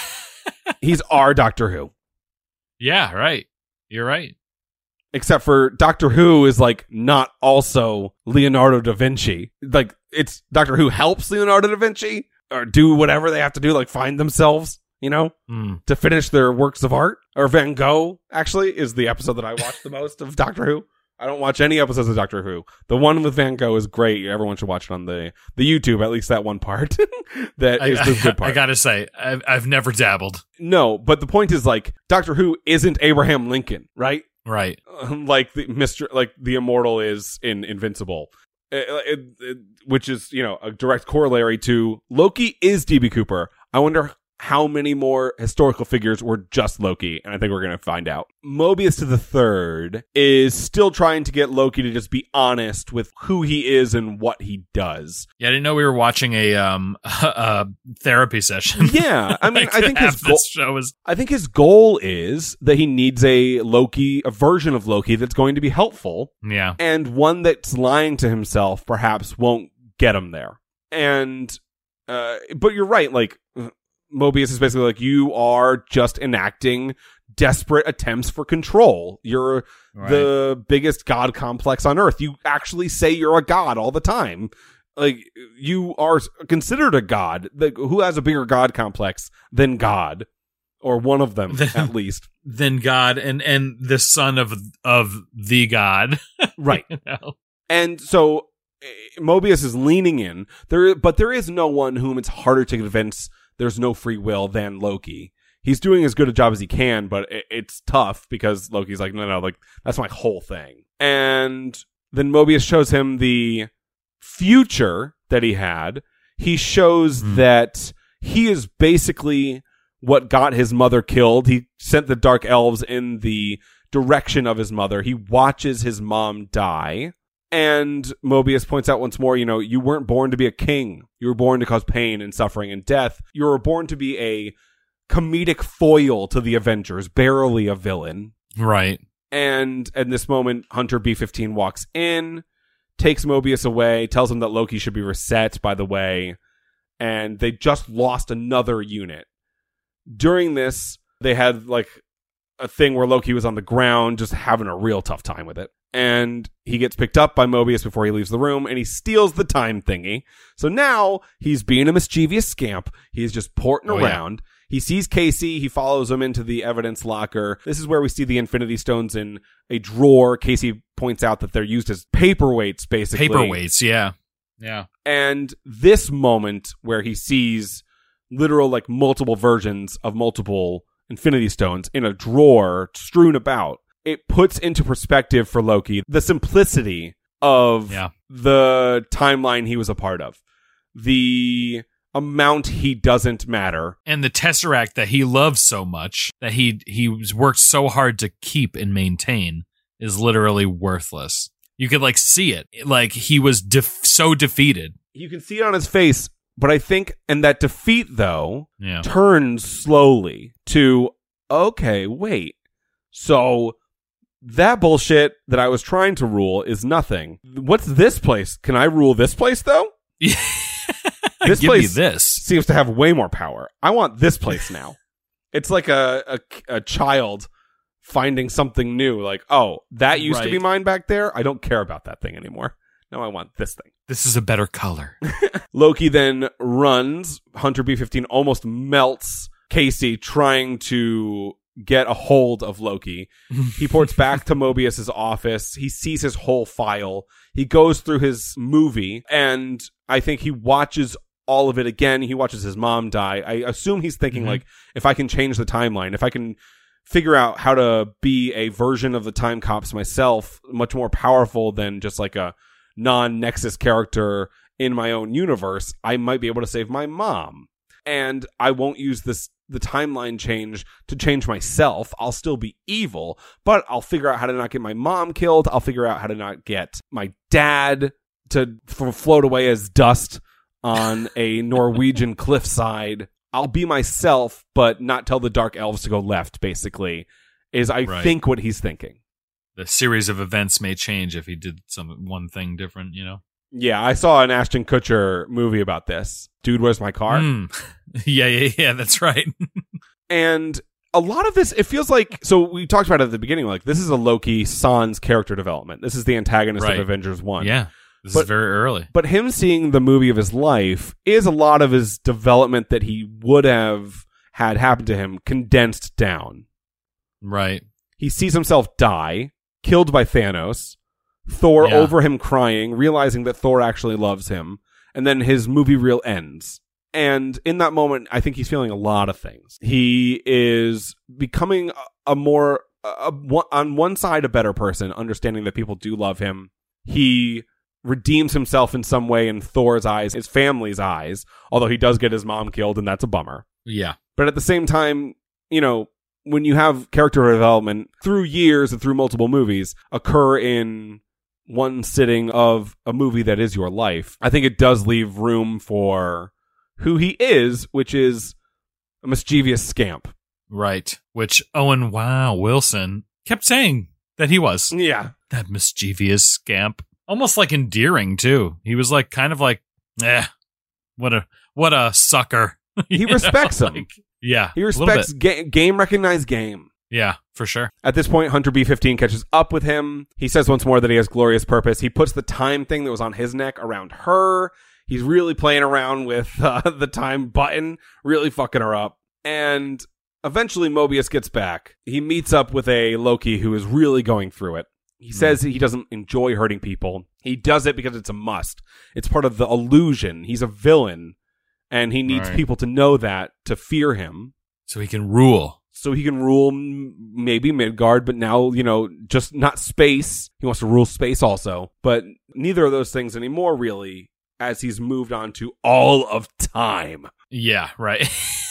He's our Doctor Who. Yeah, right. You're right. Except for Doctor Who is like not also Leonardo da Vinci. Like it's Doctor Who helps Leonardo da Vinci or do whatever they have to do, like find themselves, you know, mm. to finish their works of art. Or Van Gogh, actually, is the episode that I watch the most of Doctor Who. I don't watch any episodes of Doctor Who. The one with Van Gogh is great. Everyone should watch it on the, the YouTube, at least that one part. that I, is the good part. I, I gotta say, I've, I've never dabbled. No, but the point is, like, Doctor Who isn't Abraham Lincoln, right? Right. like the Mister like the Immortal is in Invincible. It, it, it, which is, you know, a direct corollary to Loki is D B Cooper. I wonder how many more historical figures were just Loki, and I think we're going to find out. Mobius to the third is still trying to get Loki to just be honest with who he is and what he does. Yeah, I didn't know we were watching a um a therapy session. Yeah, I mean, like I think his goal, show is. I think his goal is that he needs a Loki, a version of Loki that's going to be helpful. Yeah, and one that's lying to himself perhaps won't get him there. And, uh, but you're right, like. Mobius is basically like, you are just enacting desperate attempts for control. You're right. the biggest god complex on Earth. You actually say you're a god all the time. Like, you are considered a god. Like, who has a bigger god complex than God? Or one of them, at least. Than God and, and the son of of the god. Right. You know? And so, Mobius is leaning in. There, But there is no one whom it's harder to convince there's no free will than Loki. He's doing as good a job as he can, but it, it's tough because Loki's like, no, no, like, that's my whole thing. And then Mobius shows him the future that he had. He shows mm. that he is basically what got his mother killed. He sent the Dark Elves in the direction of his mother. He watches his mom die. And Mobius points out once more, you know, you weren't born to be a king. You were born to cause pain and suffering and death. You were born to be a comedic foil to the Avengers, barely a villain. Right. And at this moment, Hunter B fifteen walks in, takes Mobius away, tells him that Loki should be reset, by the way, and they just lost another unit. During this, they had, like, a thing where Loki was on the ground, just having a real tough time with it. And he gets picked up by Mobius before he leaves the room, and he steals the time thingy. So now he's being a mischievous scamp. He's just porting oh, around. He sees Casey. He follows him into the evidence locker. This is where we see the Infinity Stones in a drawer. Casey points out that they're used as paperweights, basically. Paperweights, yeah. Yeah. And this moment where he sees literal, like, multiple versions of multiple Infinity Stones in a drawer strewn about, it puts into perspective for Loki the simplicity of yeah. the timeline he was a part of. The amount he doesn't matter. And the Tesseract that he loves so much, that he he's worked so hard to keep and maintain, is literally worthless. You could, like, see it. Like, he was def- so defeated. You can see it on his face, but I think, and that defeat, though, yeah. turns slowly to, okay, wait. So that bullshit that I was trying to rule is nothing. What's this place? Can I rule this place, though? This Give place me this. seems to have way more power. I want this place now. It's like a, a, a child finding something new. Like, oh, that used right. to be mine back there. I don't care about that thing anymore. Now I want this thing. This is a better color. Loki then runs. Hunter B fifteen almost melts Casey trying to get a hold of Loki. He ports back to Mobius's office. He sees his whole file. He goes through his movie, and I think he watches all of it again. He watches his mom die. I assume he's thinking, mm-hmm. like, if I can change the timeline, if I can figure out how to be a version of the Time Cops myself, much more powerful than just like a non-Nexus character in my own universe, I might be able to save my mom. And I won't use this the timeline change to change myself. I'll still be evil, but I'll figure out how to not get my mom killed. I'll figure out how to not get my dad to f- float away as dust on a Norwegian cliffside. I'll be myself, but not tell the Dark Elves to go left, basically, is I right. think what he's thinking. The series of events may change if he did some one thing different, you know? Yeah, I saw an Ashton Kutcher movie about this. Dude, Where's My Car? Mm. yeah, yeah, yeah, that's right. And a lot of this, it feels like, so we talked about it at the beginning, like, this is a Loki Sans character development. This is the antagonist right. of Avengers one. Yeah, this but, is very early. But him seeing the movie of his life is a lot of his development that he would have had happen to him condensed down. Right. He sees himself die, killed by Thanos, Thor yeah. over him crying, realizing that Thor actually loves him, and then his movie reel ends. And in that moment, I think he's feeling a lot of things. He is becoming a, a more, a, a, on one side, a better person, understanding that people do love him. He redeems himself in some way in Thor's eyes, his family's eyes, although he does get his mom killed, and that's a bummer. Yeah. But at the same time, you know, when you have character development through years and through multiple movies occur in one sitting of a movie that is your life, I think it does leave room for who he is, which is a mischievous scamp. Right. Which Owen Wow Wilson kept saying that he was. Yeah. That mischievous scamp. Almost like endearing, too. He was like, kind of like, eh, what a, what a sucker. He respects him. Like, yeah. He respects ga- game recognized game. Yeah, for sure. At this point, Hunter B fifteen catches up with him. He says once more that he has glorious purpose. He puts the time thing that was on his neck around her. He's really playing around with uh, the time button, really fucking her up. And eventually Mobius gets back. He meets up with a Loki who is really going through it. He says he doesn't enjoy hurting people. He does it because it's a must. It's part of the illusion. He's a villain, and he needs right. people to know that to fear him. So he can rule. So he can rule m- maybe Midgard, but now, you know, just not space. He wants to rule space also. But neither of those things anymore, really, as he's moved on to all of time. Yeah, right.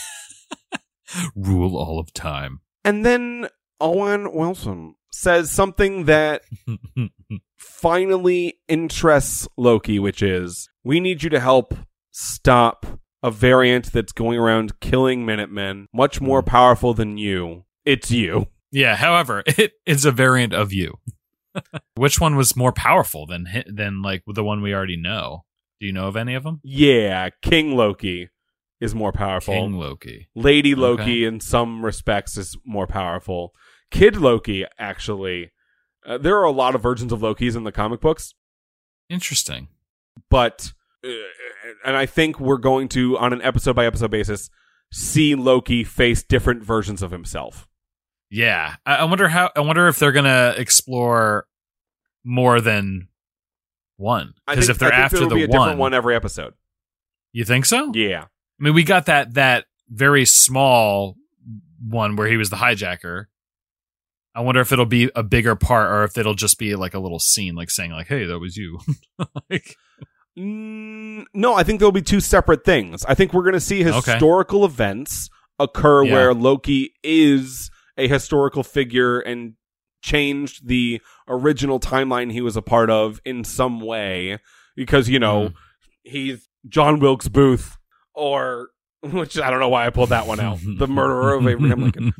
Rule all of time. And then Owen Wilson says something that finally interests Loki, which is, we need you to help stop a variant that's going around killing Minutemen, much more powerful than you. It's you. Yeah, however, it is a variant of you. Which one was more powerful than than like the one we already know? Do you know of any of them? Yeah, King Loki is more powerful. King Loki. Lady Loki, okay. in some respects, is more powerful. Kid Loki, actually. Uh, there are a lot of versions of Lokis in the comic books. Interesting. But, uh, and I think we're going to, on an episode-by-episode basis, see Loki face different versions of himself. Yeah, I, I wonder how. I wonder if they're gonna explore more than one. Because if they're I think after there will the be a one, different one every episode. You think so? Yeah. I mean, we got that that very small one where he was the hijacker. I wonder if it'll be a bigger part or if it'll just be like a little scene, like saying, like, "Hey, that was you." like, mm, no, I think there'll be two separate things. I think we're going to see Okay. historical events occur Yeah. where Loki is a historical figure and changed the original timeline he was a part of in some way, because, you know, Mm. he's John Wilkes Booth, or, which I don't know why I pulled that one out, the murderer of Abraham Lincoln.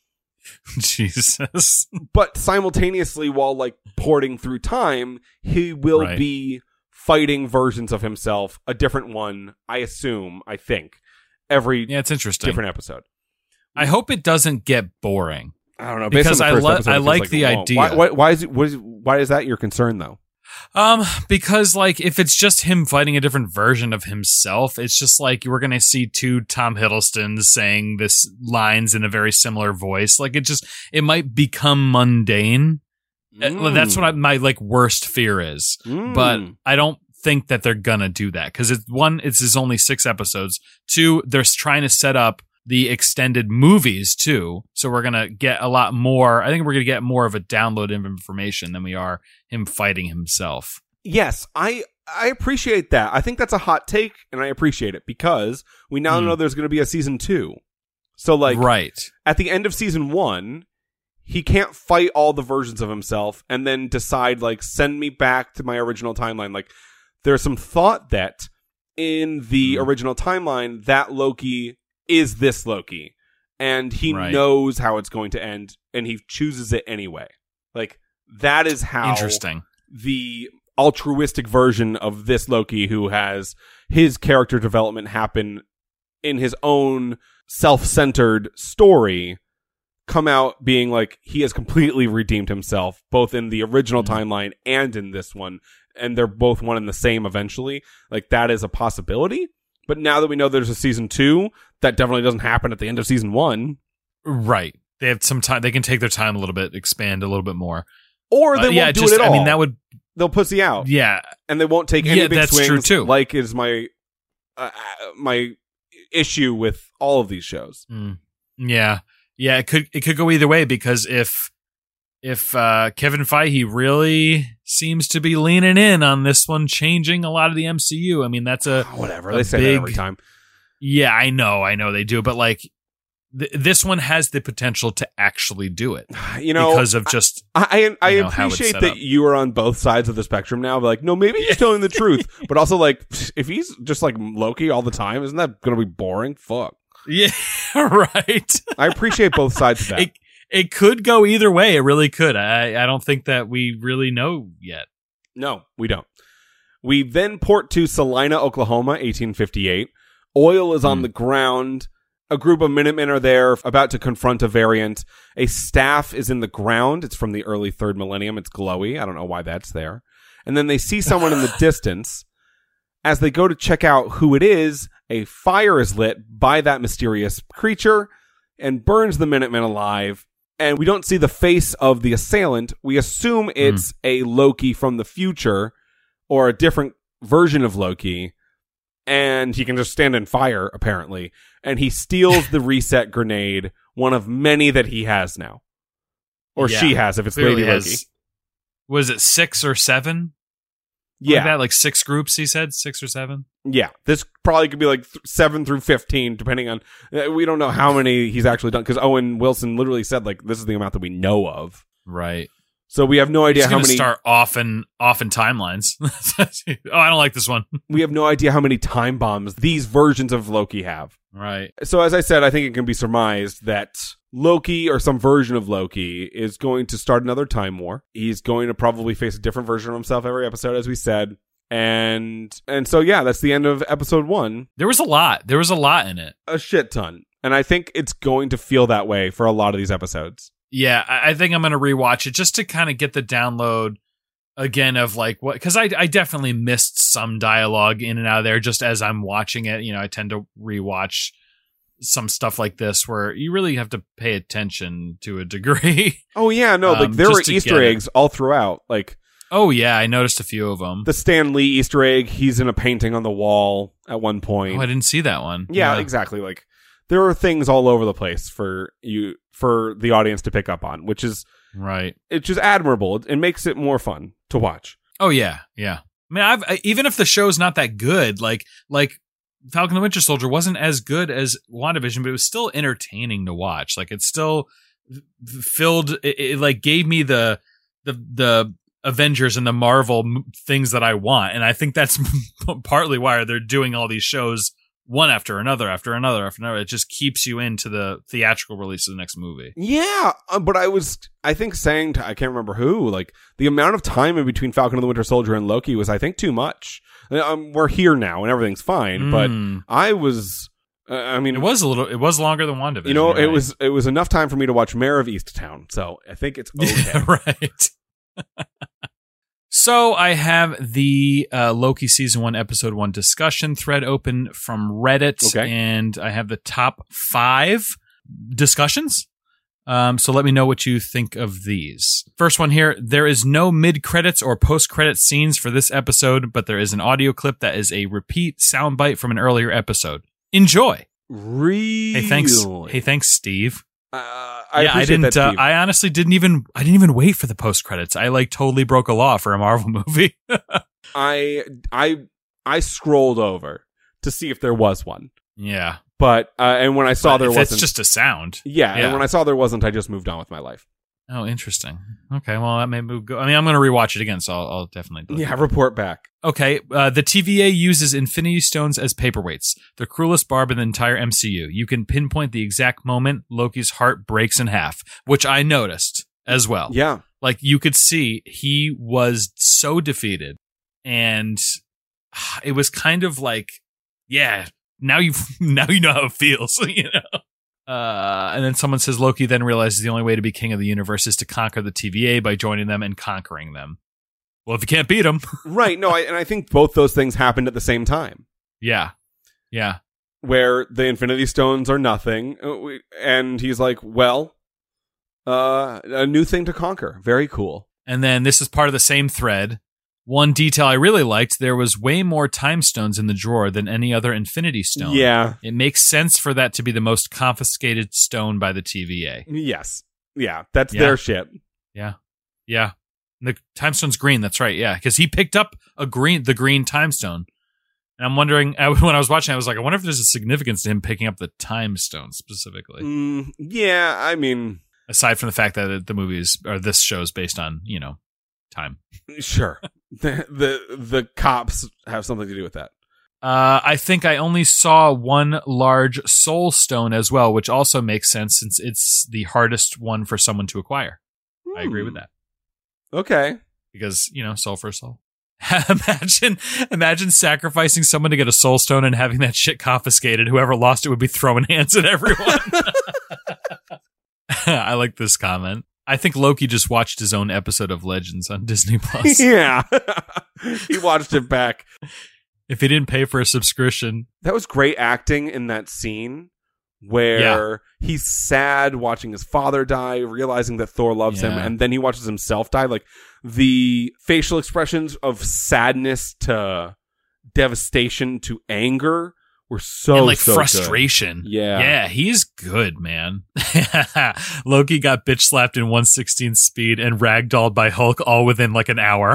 Jesus. But simultaneously, while like porting through time, he will Right. be fighting versions of himself, a different one, I assume, I think, every Yeah, it's interesting. different episode. I hope it doesn't get boring. I don't know. Based Because on the I first lo- episode, I it feels like the whoa. idea. Why, why, why is it? What is? Why is that your concern, though? Um, because like if it's just him fighting a different version of himself, it's just like we're gonna see two Tom Hiddlestons saying this lines in a very similar voice. Like it just it might become mundane. Uh, That's what I, my like worst fear is. Mm. But I don't think that they're gonna do that because it's one, it's is only six episodes. Two, they're trying to set up the extended movies too, so we're gonna get a lot more. I think we're gonna get more of a download of information than we are him fighting himself. Yes, I I appreciate that. I think that's a hot take, and I appreciate it because we now Hmm. know there's going to be a season two. So, like, Right. at the end of season one, he can't fight all the versions of himself and then decide, like, send me back to my original timeline. Like, there's some thought that in the Hmm. original timeline, that Loki is this Loki, and he Right. knows how it's going to end, and he chooses it anyway. Like, that is how Interesting. the altruistic version of this Loki, who has his character development happen in his own self-centered story, come out being like he has completely redeemed himself, both in the original Mm-hmm. timeline and in this one, and they're both one and the same eventually. Like, that is a possibility. But now that we know there's a season two, that definitely doesn't happen at the end of season one. Right. They have some time. They can take their time a little bit, expand a little bit more. Or they Uh, won't yeah, do just, it at all. I mean, that would. They'll pussy out. Yeah. And they won't take any Yeah, big that's swings, true, too. like is my uh, my issue with all of these shows. Mm. Yeah. Yeah. It could. It could go either way because if if uh, Kevin Feige really seems to be leaning in on this one, changing a lot of the M C U. I mean, that's a Whatever a they say big, that every time. Yeah, I know, I know they do, but like th- this one has the potential to actually do it You know, because of just I I, I you know, how it's appreciate set that up. you are on both sides of the spectrum now. But like, no, maybe he's telling the truth, but also like, if he's just like Loki all the time, isn't that going to be boring? Fuck. yeah, right. I appreciate both sides of that. It it could go either way. It really could. I I don't think that we really know yet. No, we don't. We then port to Salina, Oklahoma, eighteen fifty-eight. Oil is on Hmm. the ground. A group of Minutemen are there, about to confront a variant. A staff is in the ground. It's from the early third millennium. It's glowy. I don't know why that's there. And then they see someone in the distance. As they go to check out who it is, a fire is lit by that mysterious creature and burns the Minutemen alive. And we don't see the face of the assailant. We assume it's a Loki from the future or a different version of Loki. And he can just stand in fire, apparently. And he steals the reset grenade, one of many that he has now. Or Yeah, she has, if it's Clearly Lady has- Loki. Was it six or seven? Yeah. Like that, like six groups. He said six or seven. Yeah. This probably could be like th- seven through fifteen, depending on. Uh, we don't know how many he's actually done, because Owen Wilson literally said, like, this is the amount that we know of. Right. So we have no idea He's how going to many. start off in off in timelines. oh, I don't like this one. We have no idea how many time bombs these versions of Loki have. Right. So as I said, I think it can be surmised that Loki, or some version of Loki, is going to start another time war. He's going to probably face a different version of himself every episode, as we said. And and so, yeah, that's the end of episode one. There was a lot. There was a lot in it. A shit ton. And I think it's going to feel that way for a lot of these episodes. Yeah, I, I think I'm going to rewatch it just to kind of get the download again of like what, because I, I definitely missed some dialogue in and out of there just as I'm watching it. You know, I tend to rewatch some stuff like this where you really have to pay attention to a degree. Oh yeah, no, like Um, there were just to Easter get it. eggs all throughout. Like Oh yeah, I noticed a few of them. the Stan Lee Easter egg, he's in a painting on the wall at one point. Oh, I didn't see that one. yeah, exactly. Like there are things all over the place for you for the audience to pick up on, which is Right. it's just admirable. It, it makes it more fun to watch. Oh yeah, yeah. I mean, I've I, even if the show's not that good, like like Falcon and the Winter Soldier wasn't as good as WandaVision, but it was still entertaining to watch. Like it still f- filled, it, it like gave me the the the Avengers and the Marvel m- things that I want, and I think that's partly why they're doing all these shows one after another after another after another. It just keeps you into the theatrical release of the next movie. Yeah, uh, but I was, I think, saying to, I can't remember who, like, the amount of time in between Falcon and the Winter Soldier and Loki was, I think, too much. Um, we're here now and everything's fine, but Mm. I was, uh, I mean, It was a little. It was longer than WandaVision. you know, you're it right. was, it was enough time for me to watch Mayor of Easttown, so I think it's okay. Yeah, right. So I have the uh, Loki season one, episode one discussion thread open from Reddit, Okay. and I have the top five discussions. Um, so let me know what you think of these. First one here: there is no mid credits or post credit scenes for this episode, but there is an audio clip that is a repeat soundbite from an earlier episode. Enjoy. Really? Hey, thanks. Hey, thanks, Steve. Uh, I yeah, I appreciate didn't. that, Uh, Steve. I honestly didn't even. I didn't even wait for the post credits. I like totally broke a law for a Marvel movie. I, I, I scrolled over to see if there was one, yeah, but uh, and when I saw But there if wasn't, it's just a sound. yeah, yeah. and when I saw there wasn't, I just moved on with my life. Oh, interesting. Okay, well that may move. Go- I mean, I'm going to rewatch it again, so I'll, I'll definitely do it. Yeah, report back. Okay, uh, the T V A uses Infinity Stones as paperweights, the cruelest barb in the entire M C U. You can pinpoint the exact moment Loki's heart breaks in half, which I noticed as well. Yeah. Like you could see he was so defeated, and it was kind of like, yeah, now you now you know how it feels, you know. Uh, and then someone says Loki then realizes the only way to be king of the universe is to conquer the T V A by joining them and conquering them. Well, if you can't beat them, Right. No, I, and I think both those things happened at the same time, yeah, yeah. where the Infinity Stones are nothing, uh, we- and he's like, "Well, uh, a new thing to conquer. Very cool." And then this is part of the same thread. One detail I really liked, there was way more time stones in the drawer than any other Infinity Stone. Yeah. It makes sense for that to be the most confiscated stone by the T V A. Yes. Yeah. That's Yeah. their shit. Yeah. Yeah. The time stone's green, that's right. Yeah, because he picked up a green the green time stone. And I'm wondering, I- when I was watching, I was like, I wonder if there's a significance to him picking up the time stone specifically. Mm, yeah. I mean, Aside from the fact that it- the movies or this show is based on, you know, time. sure. the, the the cops have something to do with that. Uh, I think I only saw one large soul stone as well, which also makes sense since it's the hardest one for someone to acquire. I agree with that Okay. because, you know, soul for soul. imagine, imagine sacrificing someone to get a soul stone and having that shit confiscated. Whoever lost it would be throwing hands at everyone. I like this comment. I think Loki just watched his own episode of Legends on Disney Plus. Yeah. He watched it back. If he didn't pay for a subscription, That was great acting in that scene where he's sad watching his father die, realizing that Thor loves him, Yeah. and then he watches himself die. Like the facial expressions of sadness to devastation to anger were so and like so frustration. good. Yeah. Yeah, he's good, man. Loki got bitch slapped in one sixteenth speed and ragdolled by Hulk all within like an hour.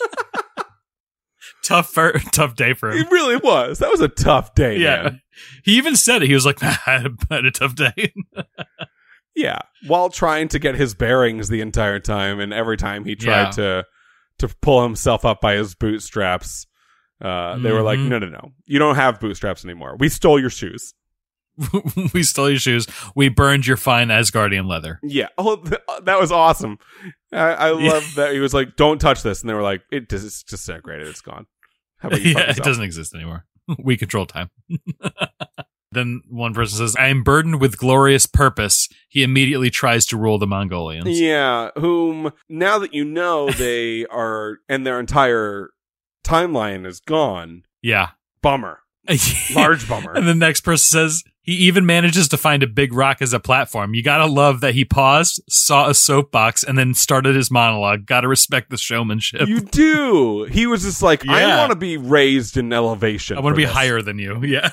tough for, tough day for him. It really was. That was a tough day, Yeah. man. He even said it. He was like, I had a, I had a tough day. Yeah. While trying to get his bearings the entire time, and every time he tried Yeah. to to pull himself up by his bootstraps, uh, they were like, Mhm. no, no, no. You don't have bootstraps anymore. We stole your shoes. We stole your shoes. We burned your fine Asgardian leather. Yeah. Oh, th- that was awesome. I, I love that he was like, don't touch this. And they were like, it dis- it's disintegrated. It's gone. How about you fuck Yeah, it yourself? doesn't exist anymore. We control time. Then one person says, I am burdened with glorious purpose. He immediately tries to rule the Mongolians. Yeah. Whom, now that you know they are, and their entire timeline is gone, Yeah. bummer. Large bummer. And the next person says he even manages to find a big rock as a platform. You gotta love that he paused, saw a soapbox, and then started his monologue. Gotta respect the showmanship. You do. He was just like, I Yeah. want to be raised in elevation. I want to for be this. higher than you. Yeah.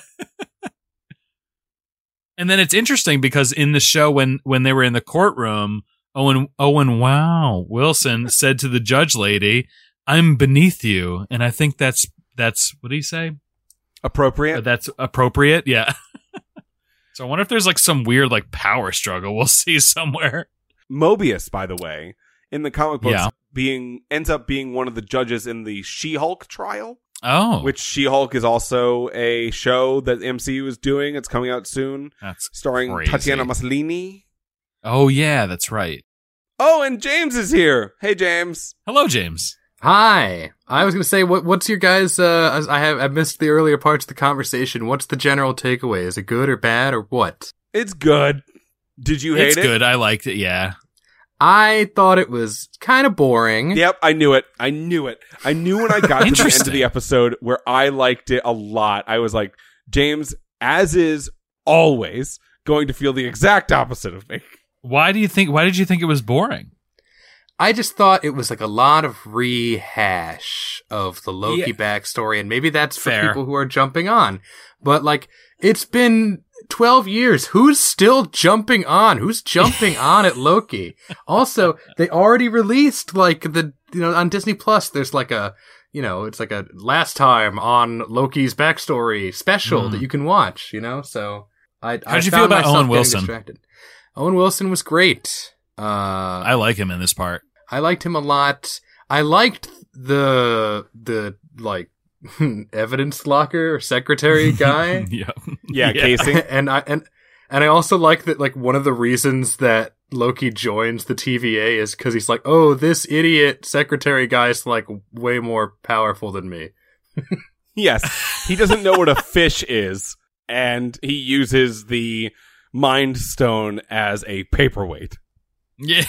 And then it's interesting because in the show, when when they were in the courtroom, Owen Owen Wow Wilson said to the judge lady, "I'm beneath you," and I think that's that's what did he say? Appropriate. Uh, That's appropriate. Yeah. So I wonder if there's like some weird like power struggle we'll see somewhere. Mobius, by the way, in the comic books, Yeah. being ends up being one of the judges in the She-Hulk trial. Oh, Which She-Hulk is also a show that M C U is doing. It's coming out soon, that's starring crazy. Tatiana Maslany. Oh yeah, that's right. Oh, and James is here. Hey, James. Hello, James. Hi. I was going to say, what what's your guys? Uh, I have I missed the earlier parts of the conversation. What's the general takeaway? Is it good or bad or what? It's good. Did you hate It's it? good. I liked it. Yeah. I thought it was kind of boring. Yep, I knew it. I knew it. I knew when I got to the end of Interesting. the episode where I liked it a lot. I was like, James, as is always, going to feel the exact opposite of me. Why do you think? Why did you think it was boring? I just thought it was like a lot of rehash of the Loki Yeah. backstory, and maybe that's for Fair. people who are jumping on. But like, it's been twelve years. Who's still jumping on? Who's jumping on at Loki? Also, they already released like the, you know, on Disney Plus, there's like a, you know, it's like a last time on Loki's backstory special Mm. that you can watch, you know? So I, How I did you feel found about myself Owen getting Wilson? distracted. Owen Wilson was great. Uh, I like him in this part. I liked him a lot. I liked the the like evidence locker or secretary guy, Yeah. Yeah, Casey. and I and and I also like that like one of the reasons that Loki joins the T V A is because he's like, oh, this idiot secretary guy is like way more powerful than me. Yes, he doesn't know what a fish is, and he uses the Mind Stone as a paperweight. Yeah.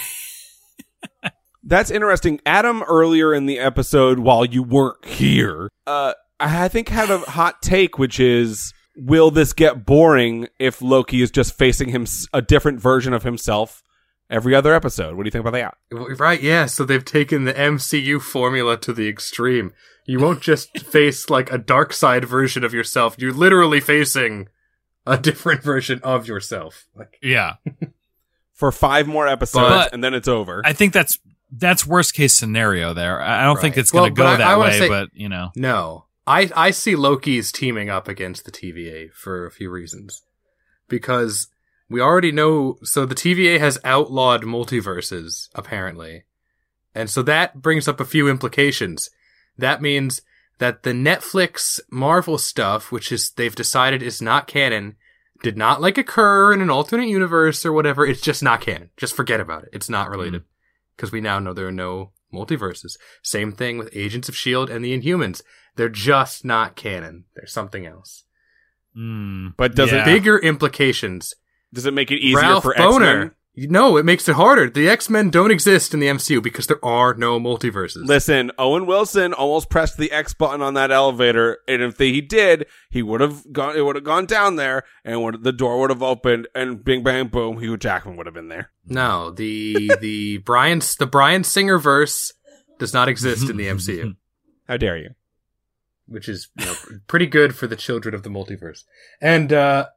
That's interesting. Adam, earlier in the episode, while you weren't here, uh, I think had a hot take, which is, will this get boring if Loki is just facing him a different version of himself every other episode? What do you think about that? Right, yeah, so they've taken the M C U formula to the extreme. You won't just face like a dark side version of yourself. You're literally facing a different version of yourself. Like, Yeah. For five more episodes, But- and then it's over. I think that's that's worst case scenario there. I I don't think Right. it's going to Well, go but I- that I wanna way, say- but you know. no. I, I see Loki's teaming up against the T V A for a few reasons. Because we already know, so the T V A has outlawed multiverses, apparently. And so that brings up a few implications. That means that the Netflix Marvel stuff, which is they've decided is not canon, did not like occur in an alternate universe or whatever. It's just not canon. Just forget about it. It's not related. Because we now know there are no multiverses. Same thing with Agents of S H I E L D and the Inhumans. They're just not canon. They're something else. Mm, But does it yeah. Bigger implications. Does it make it easier Ralph for Boner. X-Men? No, it makes it harder. The X-Men don't exist in the M C U because there are no multiverses. Listen, Owen Wilson almost pressed the X button on that elevator, and if he did, he would have gone. It would have gone down there, and would, the door would have opened, and bing, bang, boom, Hugh Jackman would have been there. No, the the Brian the Brian Singer verse does not exist in the M C U, How dare you? which is, you know, pretty good for the children of the multiverse. And uh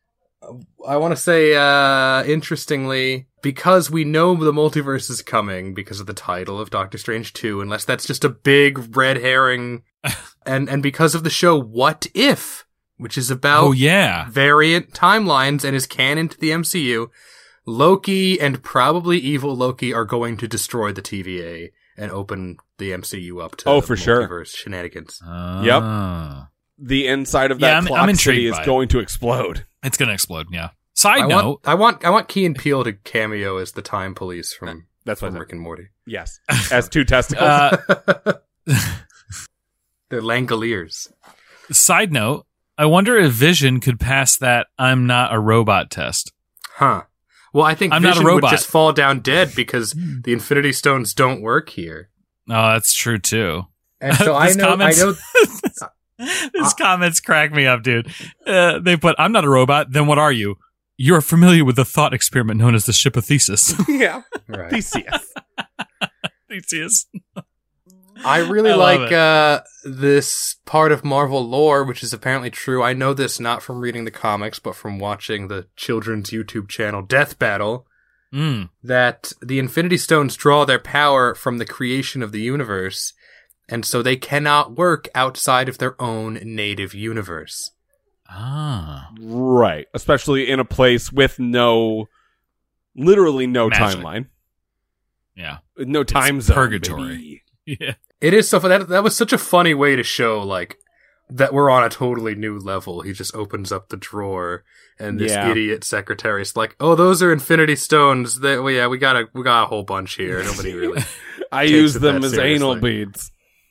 I want to say, uh interestingly, because we know the multiverse is coming because of the title of Doctor Strange two, unless that's just a big red herring, and and because of the show What If, which is about Oh yeah. variant timelines and is canon to the M C U, Loki and probably evil Loki are going to destroy the T V A and open the M C U up to Oh, for sure. multiverse shenanigans. Ah. The inside of Yeah, that I'm- clock I'm city intrigued is by it. going to explode. It's going to explode, yeah. Side I note, want, I want, I want Key and Peele to cameo as the time police from, That's what from I Rick and Morty. Yes, as two testicles. uh, They're Langoliers. side note, I wonder if Vision could pass that I'm not a robot test. Huh. Well, I think I'm not a Vision would robot. just fall down dead because the Infinity Stones don't work here. Oh, that's true too. And so I This know, I comments- know, These comments crack me up, dude. Uh, they put, I'm not a robot. Then what are you? You're familiar with the thought experiment known as the ship of Theseus. Yeah. Right. Theseus. Theseus. I really I love like it. uh, this part of Marvel lore, which is apparently true. I know this not from reading the comics, but from watching the children's YouTube channel Death Battle, Mm. that the Infinity Stones draw their power from the creation of the universe, and so they cannot work outside of their own native universe. Ah. Right. Especially in a place with no, literally no Magic. timeline. Yeah. No time zone. purgatory. baby. Yeah. It is so fun. That, that was such a funny way to show, like, that we're on a totally new level. He just opens up the drawer, and this Yeah. idiot secretary is like, "Oh, those are Infinity Stones. They, well, yeah, we got a we got a whole bunch here. Nobody really." I Takes use it them that as anal seriously. beads.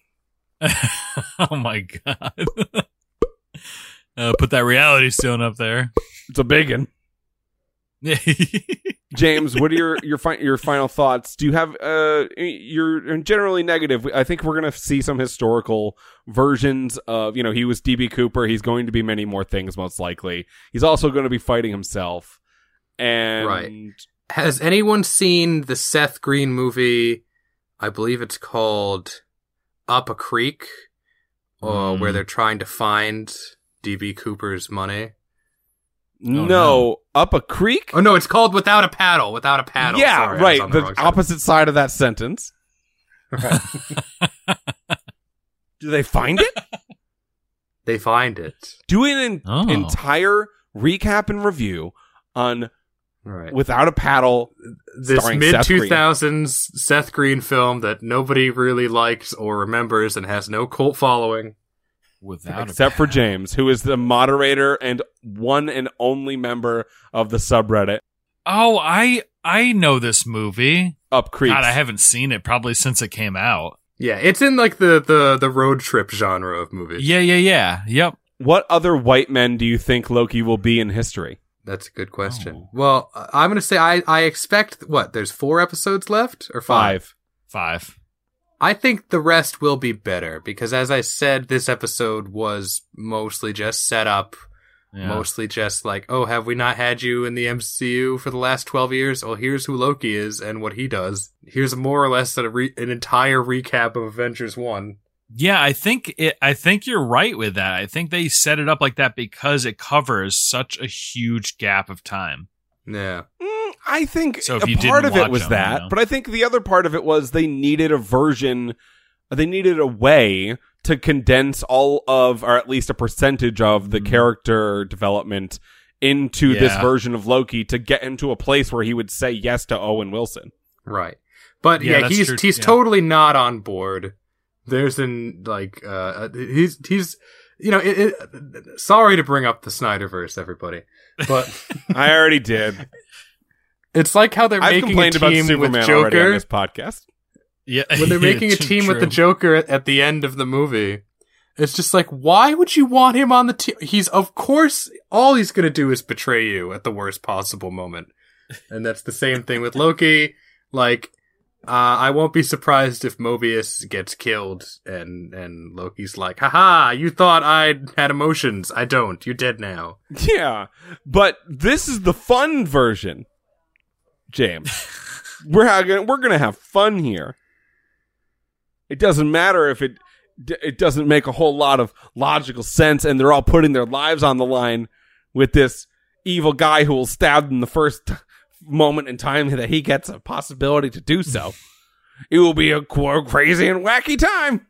Oh my god. uh, put that reality stone up there. It's a big one. James, what are your your fi- your final thoughts? Do you have uh you're generally negative. I think we're going to see some historical versions of, you know, he was D B Cooper, he's going to be many more things most likely. He's also going to be fighting himself. And Right. Has anyone seen the Seth Green movie? I believe it's called Up a Creek, uh, Mm. where they're trying to find D B Cooper's money. no, no. Up a creek? Oh no, it's called Without a Paddle. Without a Paddle. Yeah, Sorry, I was right. on the The wrong side. opposite side of that sentence. Right. Do they find it? They find it. Do an Oh. entire recap and review on Right. Without a Paddle. This starring mid Seth Green. two thousands Seth Green film that nobody really likes or remembers and has no cult following. Without Except a for paddle. James, who is the moderator and one and only member of the subreddit Oh, I I know this movie. Up Creek. God, I haven't seen it probably since it came out. Yeah, it's in like the, the, the road trip genre of movies. Yeah, yeah, yeah. Yep. What other white men do you think Loki will be in history? That's a good question. Oh. Well, uh, I'm going to say I, I expect, what, there's four episodes left? Or five? Five. Five. I think the rest will be better because, as I said, this episode was mostly just set up, Yeah. mostly just like, oh, have we not had you in the M C U for the last twelve years? Well, here's who Loki is and what he does. Here's more or less a re- an entire recap of Avengers one. Yeah, I think it, I think you're right with that. I think they set it up like that because it covers such a huge gap of time. Yeah. Mm, I think So if a you part didn't of it watch was them, that, you know. but I think the other part of it was they needed a version, they needed a way to condense all of, or at least a percentage of the Mhm. character development into this Yeah. version of Loki to get him to a place where he would say yes to Owen Wilson. Right. But Yeah, yeah, that's he's true, he's yeah. totally not on board. There's an like uh he's he's you know it, it, sorry to bring up the Snyderverse, everybody, but I already did. it's like how they're I've making a complained about team Superman with already on Joker this podcast. Yeah, when they're making a team with the Joker at, at the end of the movie. It's just like, why would you want him on the team? He's of course all he's gonna do is betray you at the worst possible moment, and that's the same thing with Loki. Like. Uh, I won't be surprised if Mobius gets killed and, and Loki's like, haha, you thought I had emotions. I don't. You're dead now. Yeah, but this is the fun version, James. we're ha- gonna, we're gonna have fun here. It doesn't matter if it it doesn't make a whole lot of logical sense, and they're all putting their lives on the line with this evil guy who will stab them the first moment in time that he gets a possibility to do so. It will be a qu- crazy and wacky time.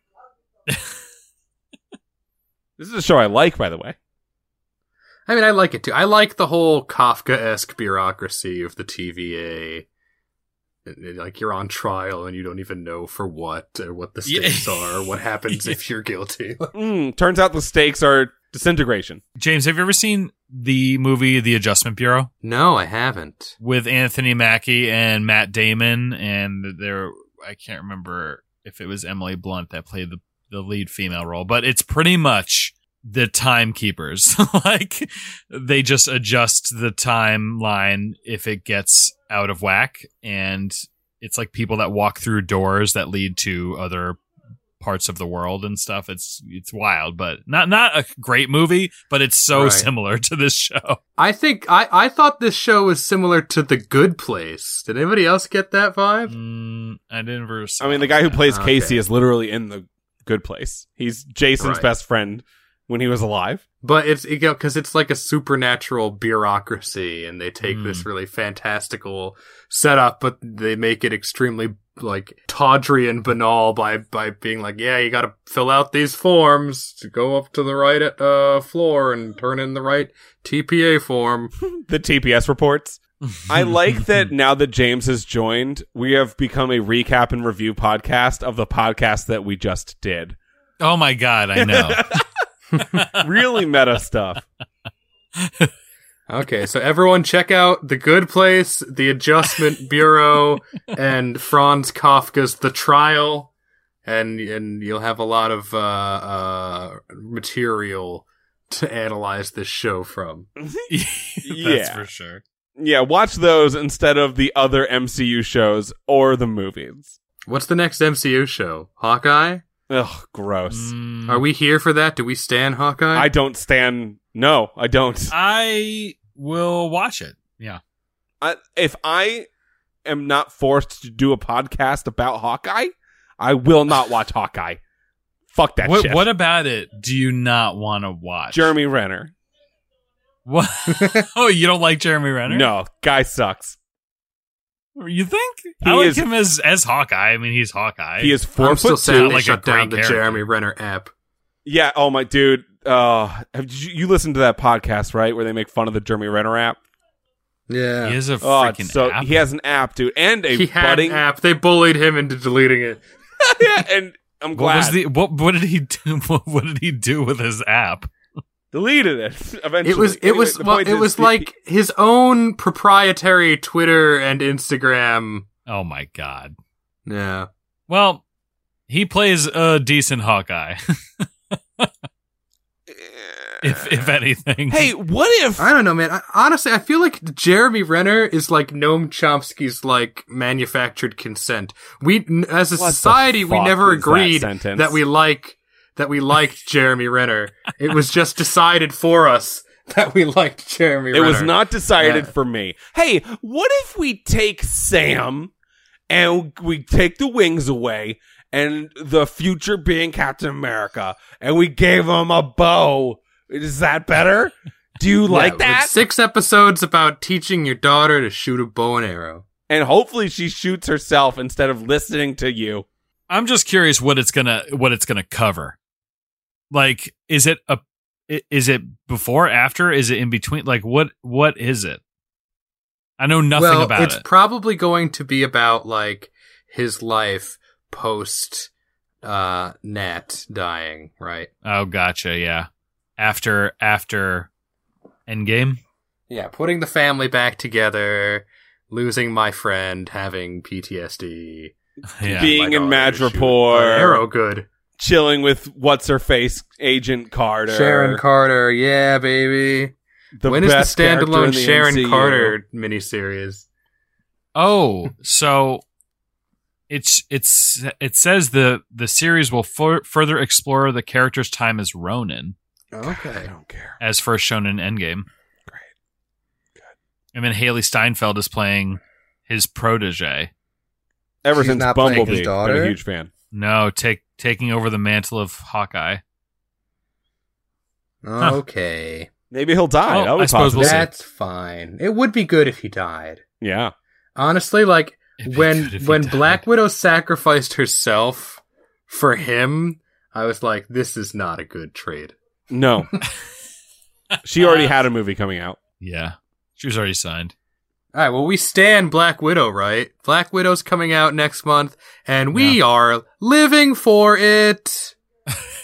This is a show I like, by the way. I mean, I like it too. I like the whole Kafka-esque bureaucracy of the T V A. Like, you're on trial and you don't even know for what, or what the stakes Yeah. are, or what happens if you're guilty. Mm, turns out the stakes are disintegration. James, have you ever seen the movie The Adjustment Bureau No, I haven't. with Anthony Mackie and Matt Damon? And there, I can't remember if it was Emily Blunt that played the, the lead female role, but it's pretty much the timekeepers. Like, they just adjust the timeline if it gets out of whack, and it's like people that walk through doors that lead to other parts of the world and stuff. It's it's wild, but not not a great movie, but it's so Right. similar to this show. I think I, I thought this show was similar to The Good Place. Did anybody else get that vibe? Mm, I didn't ever. I mean, the guy who plays Okay. Casey is literally in The Good Place. He's Jason's Right. best friend when he was alive. But it's you know, because it's like a supernatural bureaucracy, and they take Mm. this really fantastical setup, but they make it extremely like tawdry and banal by by being like, yeah, you got to fill out these forms to go up to the right uh, floor and turn in the right T P A form. The T P S reports. I like that now that James has joined, we have become a recap and review podcast of the podcast that we just did. Oh my god, I know. Really meta stuff. Okay, so everyone check out The Good Place, The Adjustment Bureau, and Franz Kafka's The Trial, and and you'll have a lot of uh, uh, material to analyze this show from. That's Yeah. for sure. Yeah, watch those instead of the other M C U shows or the movies. What's the next M C U show? Hawkeye? Ugh, gross. Mm, Are we here for that? Do we stand Hawkeye? I don't stand. No, I don't. I will watch it. Yeah. I, if I am not forced to do a podcast about Hawkeye, I will not watch Hawkeye. Fuck that What shit. what about it do you not want to watch? Jeremy Renner. What? Oh, you don't like Jeremy Renner? No, guy sucks. You think? He I like is- him as as Hawkeye. I mean, he's Hawkeye. He is four I'm still foot sad two. they like a shut down great the character. Jeremy Renner app. Yeah. Oh my dude. Uh, have did you, you listened to that podcast, right? Where they make fun of the Jeremy Renner app. Yeah. He is a Oh, freaking it's so app. he has an app, dude, and a He had budding an app. They bullied him into deleting it. yeah, and I'm What glad was the what? What did he do? What, what did he do with his app? deleted it eventually. It was it Anyway, was the well, point it is was he- like his own proprietary Twitter and Instagram. Oh my god. Yeah. Well, he plays a decent Hawkeye, if if anything. Hey, what if I don't know, man. I, honestly, I feel like Jeremy Renner is like Noam Chomsky's like manufactured consent. We, n- as a What the society, we fuck never is that agreed sentence? that we like that we liked Jeremy Renner. It was just decided for us that we liked Jeremy it Renner. was not decided Yeah. for me? Hey, what if we take Sam and we take the wings away and the future being Captain America and we gave him a bow? Is that better? Do you Yeah, like with that? Six episodes about teaching your daughter to shoot a bow and arrow. And hopefully she shoots herself instead of listening to you. I'm just curious what it's gonna what it's gonna cover. Like, is it a i- is it before, after? Is it in between? Like, what what is it? I know nothing well, about it's it. probably going to be about like his life post uh Nat dying, right? Oh, gotcha. Yeah, after after Endgame. Yeah, putting the family back together, losing my friend, having P T S D, Yeah. Being my in daughter shoot Madripoor. an arrow good. Chilling with what's her face, Agent Carter. Sharon Carter, yeah, baby. The When is the best character in standalone the Sharon M C U. Carter miniseries? Oh, so it's it's it says the the series will for, further explore the character's time as Ronin, I Okay. don't care. as first shown in Endgame. Great. And then Haley Steinfeld is playing his protege. Ever She's since not playing his Bumblebee, been daughter? a huge fan. No, take taking over the mantle of Hawkeye. Okay. Maybe he'll die. Well, That would be I suppose we'll possible. see. That's fine. It would be good if he died. Yeah. Honestly, like It'd be when good if he when died. Black Widow sacrificed herself for him, I was like, this is not a good trade. No. She already had a movie coming out. Yeah, she was already signed. All right, well, we stand Black Widow, right? Black Widow's coming out next month, and we are living for it.